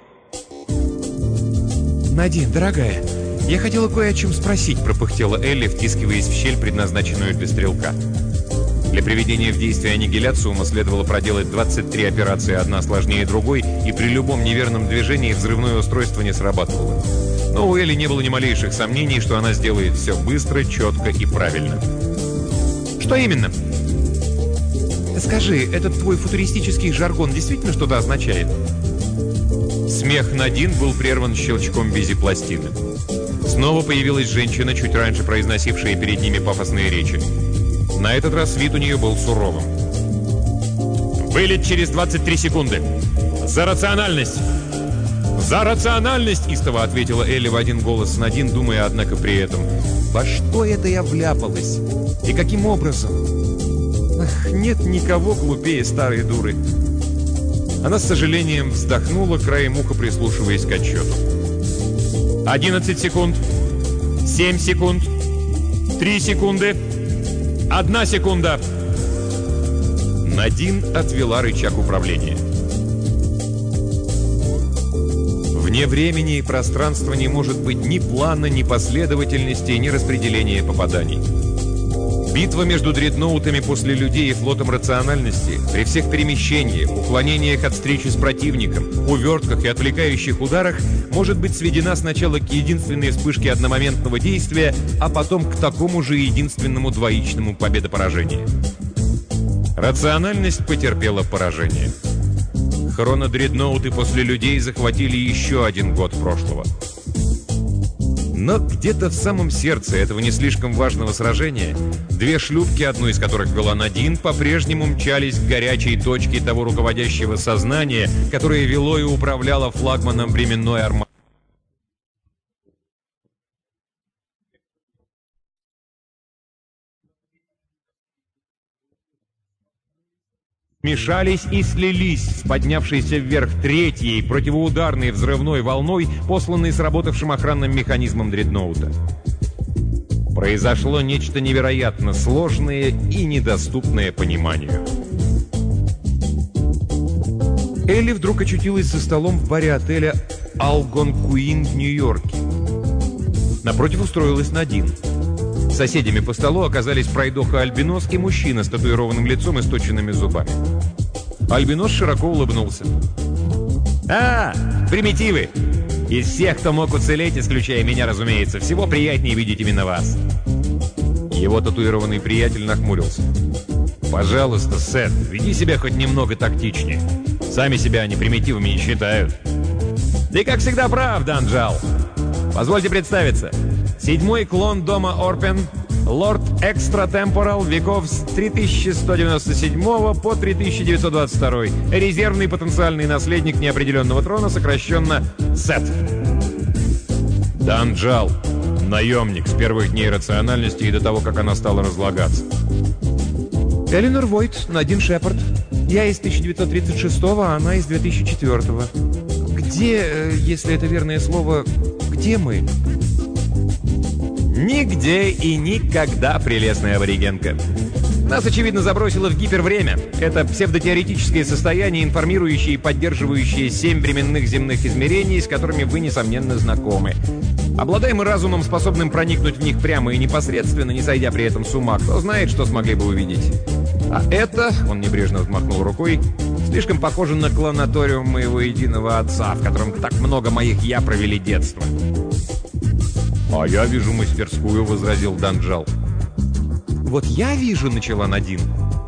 «Надин, дорогая, я хотела кое о чем спросить», — пропыхтела Элли, втискиваясь в щель, предназначенную для стрелка. Для приведения в действие аннигиляциума следовало проделать 23 операции, одна сложнее другой, и при любом неверном движении взрывное устройство не срабатывало. Но у Элли не было ни малейших сомнений, что она сделает все быстро, четко и правильно. «Что именно?» «Скажи, этот твой футуристический жаргон действительно что-то означает?» Смех Надин был прерван щелчком визи-пластины. С Снова появилась женщина, чуть раньше произносившая перед ними пафосные речи. На этот раз вид у нее был суровым. «Вылет через 23 секунды! За рациональность!» «За рациональность!» — истово ответила Элли в один голос с Надин, думая, однако, при этом: «Во что это я вляпалась? И каким образом?» Ах, нет никого глупее старой дуры. Она с сожалением вздохнула, краем уха прислушиваясь к отчету. 11 секунд. 7 секунд. 3 секунды. 1 секунда. Надин отвела рычаг управления. Вне времени и пространства не может быть ни плана, ни последовательности, ни распределения попаданий. Битва между дредноутами после людей и флотом рациональности при всех перемещениях, уклонениях от встречи с противником, увертках и отвлекающих ударах может быть сведена сначала к единственной вспышке одномоментного действия, а потом к такому же единственному двоичному победопоражению. Рациональность потерпела поражение. Хронодредноуты после людей захватили еще один год прошлого. Но где-то в самом сердце этого не слишком важного сражения две шлюпки, одну из которых вела Надин, по-прежнему мчались к горячей точке того руководящего сознания, которое вело и управляло флагманом временной армады. Мешались и слились с поднявшейся вверх третьей противоударной взрывной волной, посланной сработавшим охранным механизмом дредноута. Произошло нечто невероятно сложное и недоступное пониманию. Элли вдруг очутилась за столом в баре отеля «Алгонкуин» в Нью-Йорке. Напротив устроилась Надин. Соседями по столу оказались пройдоха-альбинос и мужчина с татуированным лицом и сточенными зубами. Альбинос широко улыбнулся. «А, примитивы! Из всех, кто мог уцелеть, исключая меня, разумеется, всего приятнее видеть именно вас!» Его татуированный приятель нахмурился. «Пожалуйста, Сет, веди себя хоть немного тактичнее. Сами себя они примитивами не считают». «Ты, как всегда, прав, Данджал. Позвольте представиться. 7-й клон дома Орпен, лорд Экстратемпорал веков с 3197 по 3922, резервный потенциальный наследник неопределенного трона, сокращенно Сет. Данджал, наемник с первых дней рациональности и до того, как она стала разлагаться. Эленор Войт, Надин Шепард. Я из 1936-го, а она из 2004-го. Где, если это верное слово, где мы? Нигде и никогда, прелестная аборигенка. Нас, очевидно, забросило в гипервремя. Это псевдотеоретическое состояние, информирующее и поддерживающее 7 временных земных измерений, с которыми вы, несомненно, знакомы. Обладаем мы разумом, способным проникнуть в них прямо и непосредственно, не сойдя при этом с ума, кто знает, что смогли бы увидеть. А это, он небрежно взмахнул рукой, слишком похоже на клонаториум моего единого отца, в котором так много моих «я» провели детство. «А я вижу мастерскую», — возразил Данджал. «Вот я вижу», — начала Надин.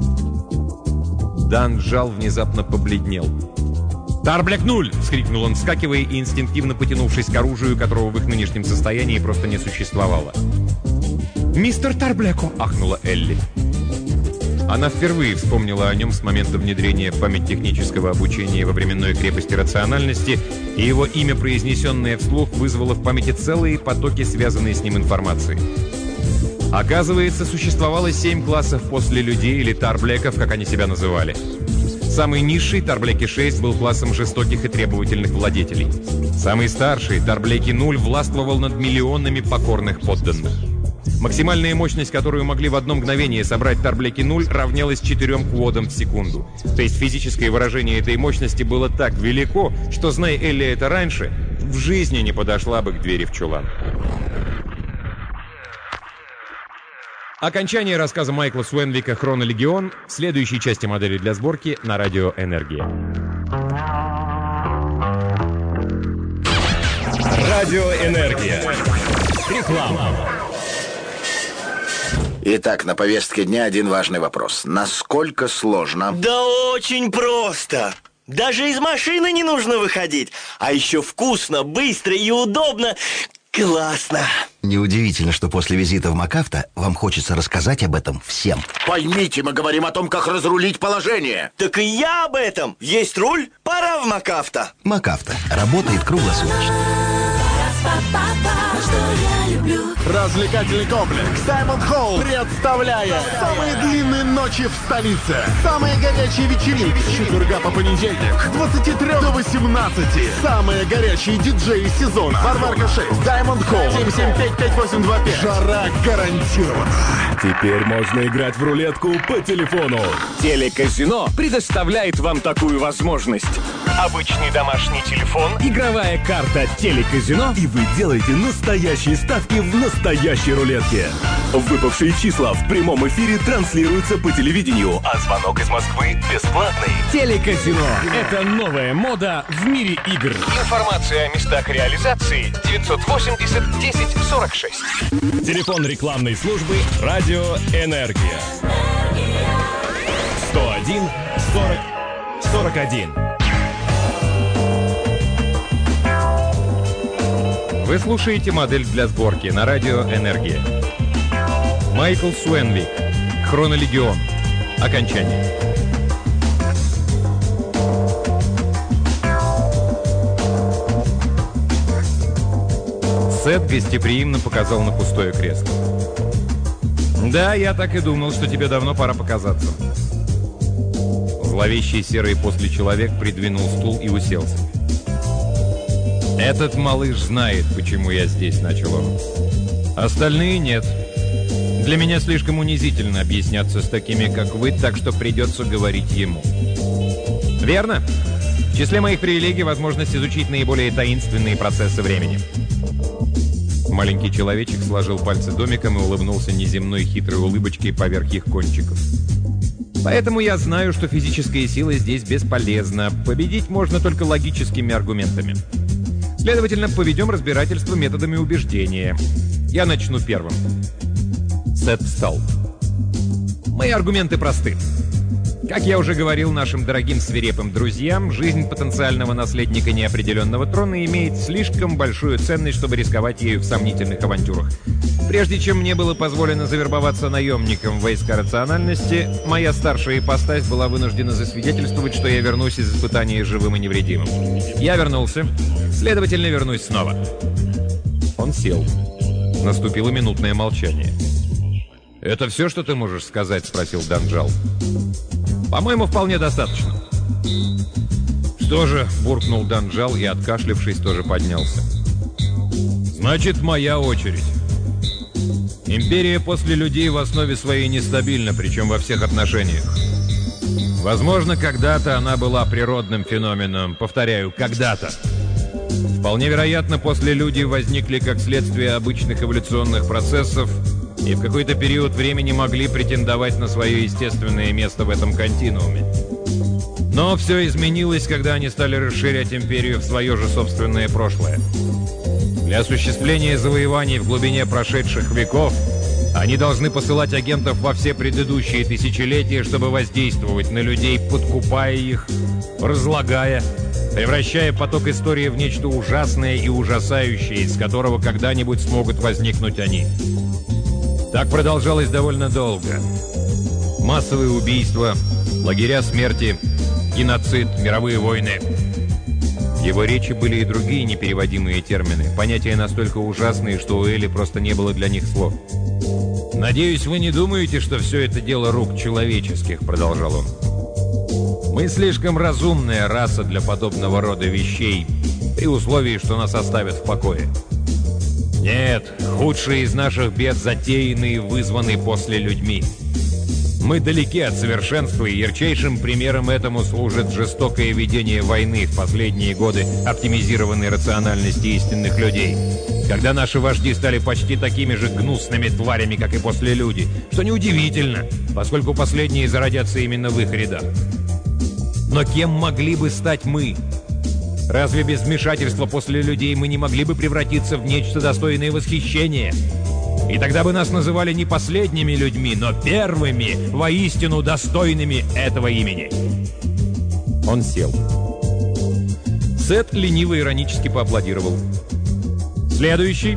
Данджал внезапно побледнел. «Тарблек-0!» — вскрикнул он, вскакивая и инстинктивно потянувшись к оружию, которого в их нынешнем состоянии просто не существовало. «Мистер Тарблеко!» — ахнула Элли. Она впервые вспомнила о нем с момента внедрения в память технического обучения во временной крепости рациональности, и его имя, произнесенное вслух, вызвало в памяти целые потоки, связанные с ним информации. Оказывается, существовало 7 классов после людей, или тарблеков, как они себя называли. Самый низший, Тарблеки-6, был классом жестоких и требовательных владетелей. Самый старший, Тарблеки-0, властвовал над миллионами покорных подданных. Максимальная мощность, которую могли в одно мгновение собрать Тарблеки-0, равнялась 4 кводам в секунду. То есть физическое выражение этой мощности было так велико, что, зная Элли это раньше, в жизни не подошла бы к двери в чулан. Окончание рассказа Майкла Суэнвика «Хронолегион» в следующей части модели для сборки на радио «Энергия». Радио «Энергия». Реклама. Итак, на повестке дня один важный вопрос. Насколько сложно? Да очень просто. Даже из машины не нужно выходить. А еще вкусно, быстро и удобно. Классно. Неудивительно, что после визита в МакАвто вам хочется рассказать об этом всем. Поймите, мы говорим о том, как разрулить положение. Так и я об этом. Есть руль? Пора в МакАвто. МакАвто работает круглосуточно. Развлекательный комплекс Diamond Hall представляет самые длинные ночи в столице. Самые горячие вечеринки с четверга по понедельник с 23 до 18. Самые горячие диджеи сезона. Варварка 6, Diamond Hall, 775-5825. Жара гарантирована. Теперь можно играть в рулетку по телефону. Телеказино предоставляет вам такую возможность. Обычный домашний телефон, игровая карта Телеказино, и вы делаете настоящие ставки в настоящей рулетке. Выпавшие числа в прямом эфире транслируются по телевидению, а звонок из Москвы бесплатный. Телеказино – это новая мода в мире игр. Информация о местах реализации 980-10-46. Телефон рекламной службы «Радио Энергия». 101 40 41. Вы слушаете модель для сборки на радио «Энергия». Майкл Суэнвик. Хронолегион. Окончание. Сет гостеприимно показал на пустое кресло. «Да, я так и думал, что тебе давно пора показаться». Зловещий серый послечеловек придвинул стул и уселся. «Этот малыш знает, почему я здесь», — начал он. «Остальные нет. Для меня слишком унизительно объясняться с такими, как вы, так что придется говорить ему». «Верно. В числе моих привилегий возможность изучить наиболее таинственные процессы времени». Маленький человечек сложил пальцы домиком и улыбнулся неземной хитрой улыбочкой поверх их кончиков. «Поэтому я знаю, что физическая сила здесь бесполезна. Победить можно только логическими аргументами. Следовательно, поведем разбирательство методами убеждения. Я начну первым». Сет встал. «Мои аргументы просты. Как я уже говорил нашим дорогим свирепым друзьям, жизнь потенциального наследника неопределенного трона имеет слишком большую ценность, чтобы рисковать ею в сомнительных авантюрах. Прежде чем мне было позволено завербоваться наемником в войска рациональности, моя старшая ипостась была вынуждена засвидетельствовать, что я вернусь из испытания живым и невредимым. Я вернулся, следовательно, вернусь снова». Он сел. Наступило минутное молчание. «Это все, что ты можешь сказать?» — спросил Данджал. «По-моему, вполне достаточно». «Что же?» — буркнул Данджал и, откашлявшись, тоже поднялся. «Значит, моя очередь. Империя после людей в основе своей нестабильна, причем во всех отношениях. Возможно, когда-то она была природным феноменом. Повторяю, когда-то. Вполне вероятно, после людей возникли как следствие обычных эволюционных процессов и в какой-то период времени могли претендовать на свое естественное место в этом континууме. Но все изменилось, когда они стали расширять империю в свое же собственное прошлое. Для осуществления завоеваний в глубине прошедших веков они должны посылать агентов во все предыдущие тысячелетия, чтобы воздействовать на людей, подкупая их, разлагая, превращая поток истории в нечто ужасное и ужасающее, из которого когда-нибудь смогут возникнуть они. Так продолжалось довольно долго. Массовые убийства, лагеря смерти, геноцид, мировые войны. В его речи были и другие непереводимые термины, понятия настолько ужасные, что у Эли просто не было для них слов. «Надеюсь, вы не думаете, что все это дело рук человеческих», — продолжал он. «Мы слишком разумная раса для подобного рода вещей, при условии, что нас оставят в покое. Нет, худшие из наших бед затеяны и вызваны после людьми. Мы далеки от совершенства, и ярчайшим примером этому служит жестокое ведение войны в последние годы оптимизированной рациональности истинных людей, когда наши вожди стали почти такими же гнусными тварями, как и послелюди, что неудивительно, поскольку последние зародятся именно в их рядах. Но кем могли бы стать мы? Разве без вмешательства после людей мы не могли бы превратиться в нечто достойное восхищения? И тогда бы нас называли не последними людьми, но первыми, воистину достойными этого имени». Он сел. Сет лениво-иронически поаплодировал. Следующий.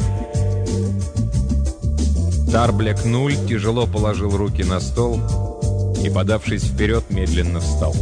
Тарблек 0 тяжело положил руки на стол и, подавшись вперед, медленно встал.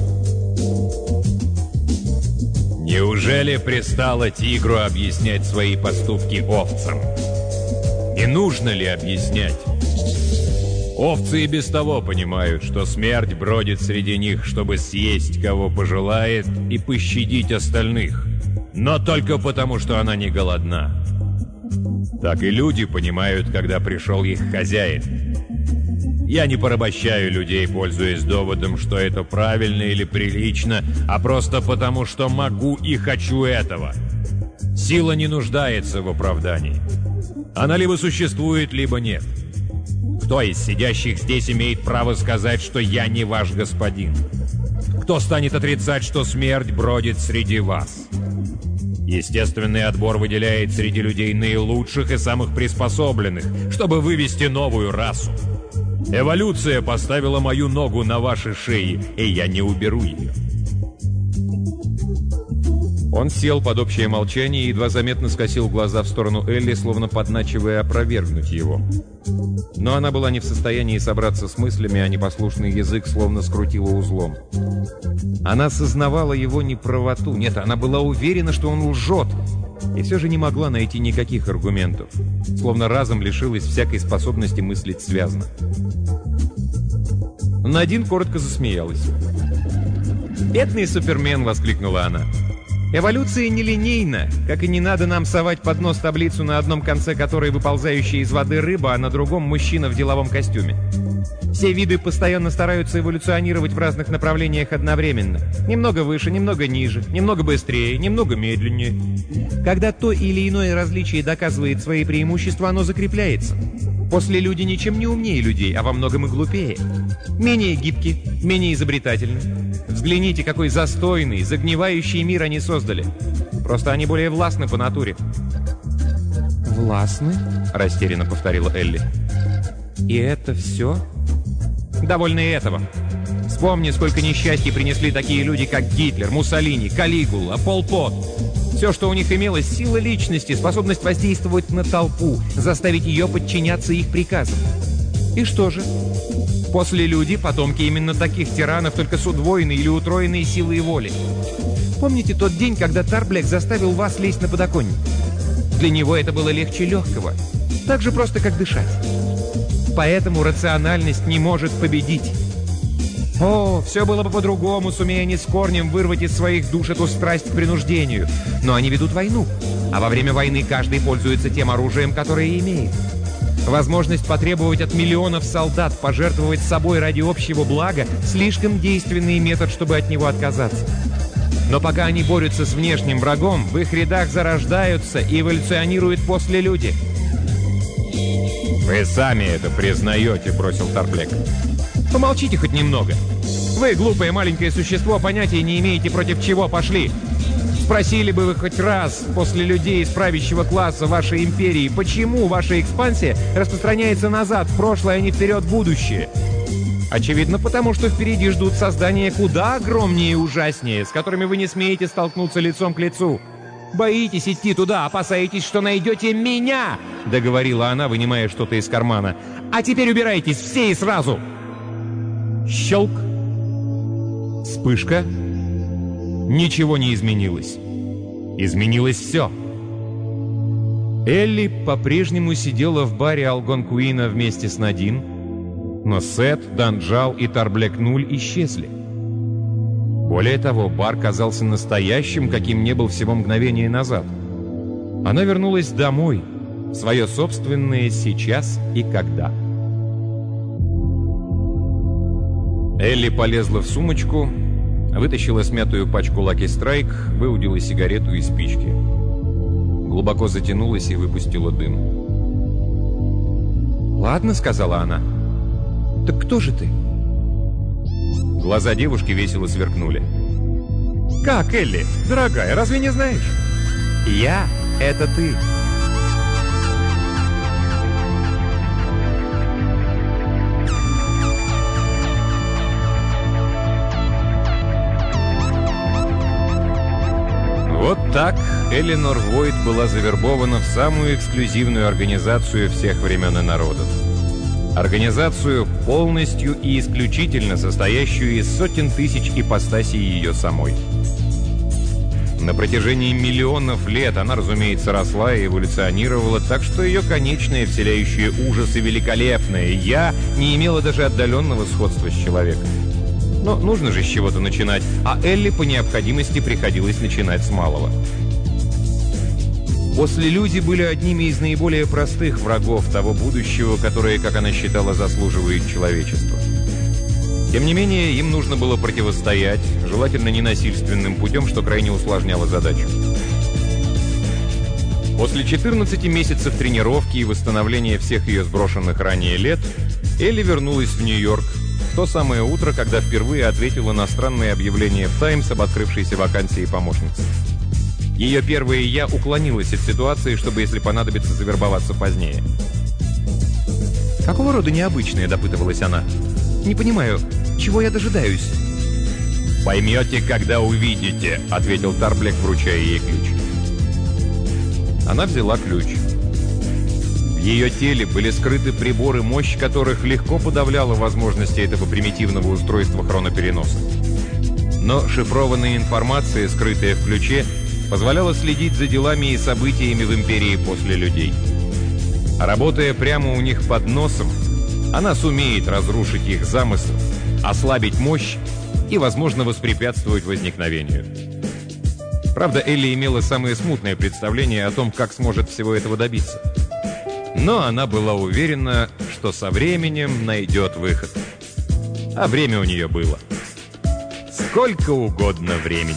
Неужели пристало тигру объяснять свои поступки овцам? И нужно ли объяснять? Овцы и без того понимают, что смерть бродит среди них, чтобы съесть, кого пожелает, и пощадить остальных, но только потому, что она не голодна. Так и люди понимают, когда пришел их хозяин. Я не порабощаю людей, пользуясь доводом, что это правильно или прилично, а просто потому, что могу и хочу этого. Сила не нуждается в оправдании. Она либо существует, либо нет. Кто из сидящих здесь имеет право сказать, что я не ваш господин? Кто станет отрицать, что смерть бродит среди вас? Естественный отбор выделяет среди людей наилучших и самых приспособленных, чтобы вывести новую расу. Эволюция поставила мою ногу на ваши шеи, и я не уберу ее. Он сел под общее молчание и едва заметно скосил глаза в сторону Элли, словно подначивая опровергнуть его. Но она была не в состоянии собраться с мыслями, а непослушный язык словно скрутила узлом. Она сознавала его неправоту. Нет, она была уверена, что он лжет, и все же не могла найти никаких аргументов, словно разом лишилась всякой способности мыслить связно. Надин коротко засмеялась. «Бедный Супермен!» — воскликнула она. «Эволюция нелинейна, как и не надо нам совать под нос таблицу, на одном конце которой выползающая из воды рыба, а на другом мужчина в деловом костюме. Все виды постоянно стараются эволюционировать в разных направлениях одновременно. Немного выше, немного ниже, немного быстрее, немного медленнее. Когда то или иное различие доказывает свои преимущества, оно закрепляется. После люди ничем не умнее людей, а во многом и глупее. Менее гибки, менее изобретательны. Взгляните, какой застойный, загнивающий мир они создали. Просто они более властны по натуре». «Властны?» — растерянно повторила Элли. «И это все?» «Довольно и этого. Вспомни, сколько несчастий принесли такие люди, как Гитлер, Муссолини, Калигула, Пол Пот. Все, что у них имелось, сила личности, способность воздействовать на толпу, заставить ее подчиняться их приказам. И что же? После люди — потомки именно таких тиранов, только с удвоенной или утроенной силой воли. Помните тот день, когда Тарблек заставил вас лезть на подоконник? Для него это было легче легкого. Так же просто, как дышать. Поэтому рациональность не может победить. О, все было бы по-другому, сумея они с корнем вырвать из своих душ эту страсть к принуждению. Но они ведут войну, а во время войны каждый пользуется тем оружием, которое имеет. Возможность потребовать от миллионов солдат пожертвовать собой ради общего блага – слишком действенный метод, чтобы от него отказаться. Но пока они борются с внешним врагом, в их рядах зарождаются и эволюционируют послелюди. «Вы сами это признаете», — бросил Тарблек. «Помолчите хоть немного. Вы, глупое маленькое существо, понятия не имеете, против чего пошли. Спросили бы вы хоть раз после людей из правящего класса вашей империи, почему ваша экспансия распространяется назад, в прошлое, а не вперед, в будущее? Очевидно, потому что впереди ждут создания куда огромнее и ужаснее, с которыми вы не смеете столкнуться лицом к лицу. Боитесь идти туда, опасаетесь, что найдете меня!» — договорила она, вынимая что-то из кармана. «А теперь убирайтесь все и сразу!» Щелк. Вспышка. Ничего не изменилось. Изменилось все. Элли по-прежнему сидела в баре Алгонкуина вместе с Надин, но Сет, Данджал и Тарблек 0 исчезли. Более того, бар казался настоящим, каким не был всего мгновение назад. Она вернулась домой, в свое собственное сейчас и когда. Элли полезла в сумочку, вытащила смятую пачку Lucky Strike, выудила сигарету и спички. Глубоко затянулась и выпустила дым. «Ладно», — сказала она. «Так кто же ты?» Глаза девушки весело сверкнули. «Как, Элли? Дорогая, разве не знаешь? Я — это ты». Вот Так Эленор Войт была завербована в самую эксклюзивную организацию всех времен и народов. Организацию, полностью и исключительно состоящую из сотен тысяч ипостасей ее самой. На протяжении миллионов лет она, разумеется, росла и эволюционировала, так что ее конечное, вселяющее ужас и великолепное «я» не имело даже отдаленного сходства с человеком. Но нужно же с чего-то начинать, а Элли по необходимости приходилось начинать с малого. Послелюди были одними из наиболее простых врагов того будущего, которое, как она считала, заслуживает человечества. Тем не менее, им нужно было противостоять, желательно ненасильственным путем, что крайне усложняло задачу. После 14 месяцев тренировки и восстановления всех ее сброшенных ранее лет, Элли вернулась в Нью-Йорк в то самое утро, когда впервые ответила на странное объявление в «Таймс» об открывшейся вакансии помощницы. Ее первое «я» уклонилось от ситуации, чтобы, если понадобится, завербоваться позднее. «Какого рода необычное?» – допытывалась она. «Не понимаю, чего я дожидаюсь?» «Поймете, когда увидите», – ответил Тарблек, вручая ей ключ. Она взяла ключ. В ее теле были скрыты приборы, мощь которых легко подавляла возможности этого примитивного устройства хронопереноса. Но шифрованная информация, скрытая в ключе, позволяла следить за делами и событиями в империи после людей. Работая прямо у них под носом, она сумеет разрушить их замыслы, ослабить мощь и, возможно, воспрепятствовать возникновению. Правда, Элли имела самое смутное представление о том, как сможет всего этого добиться. Но она была уверена, что со временем найдет выход. А время у нее было. Сколько угодно времени.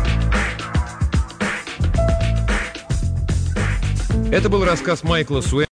Это был рассказ Майкла Суэйна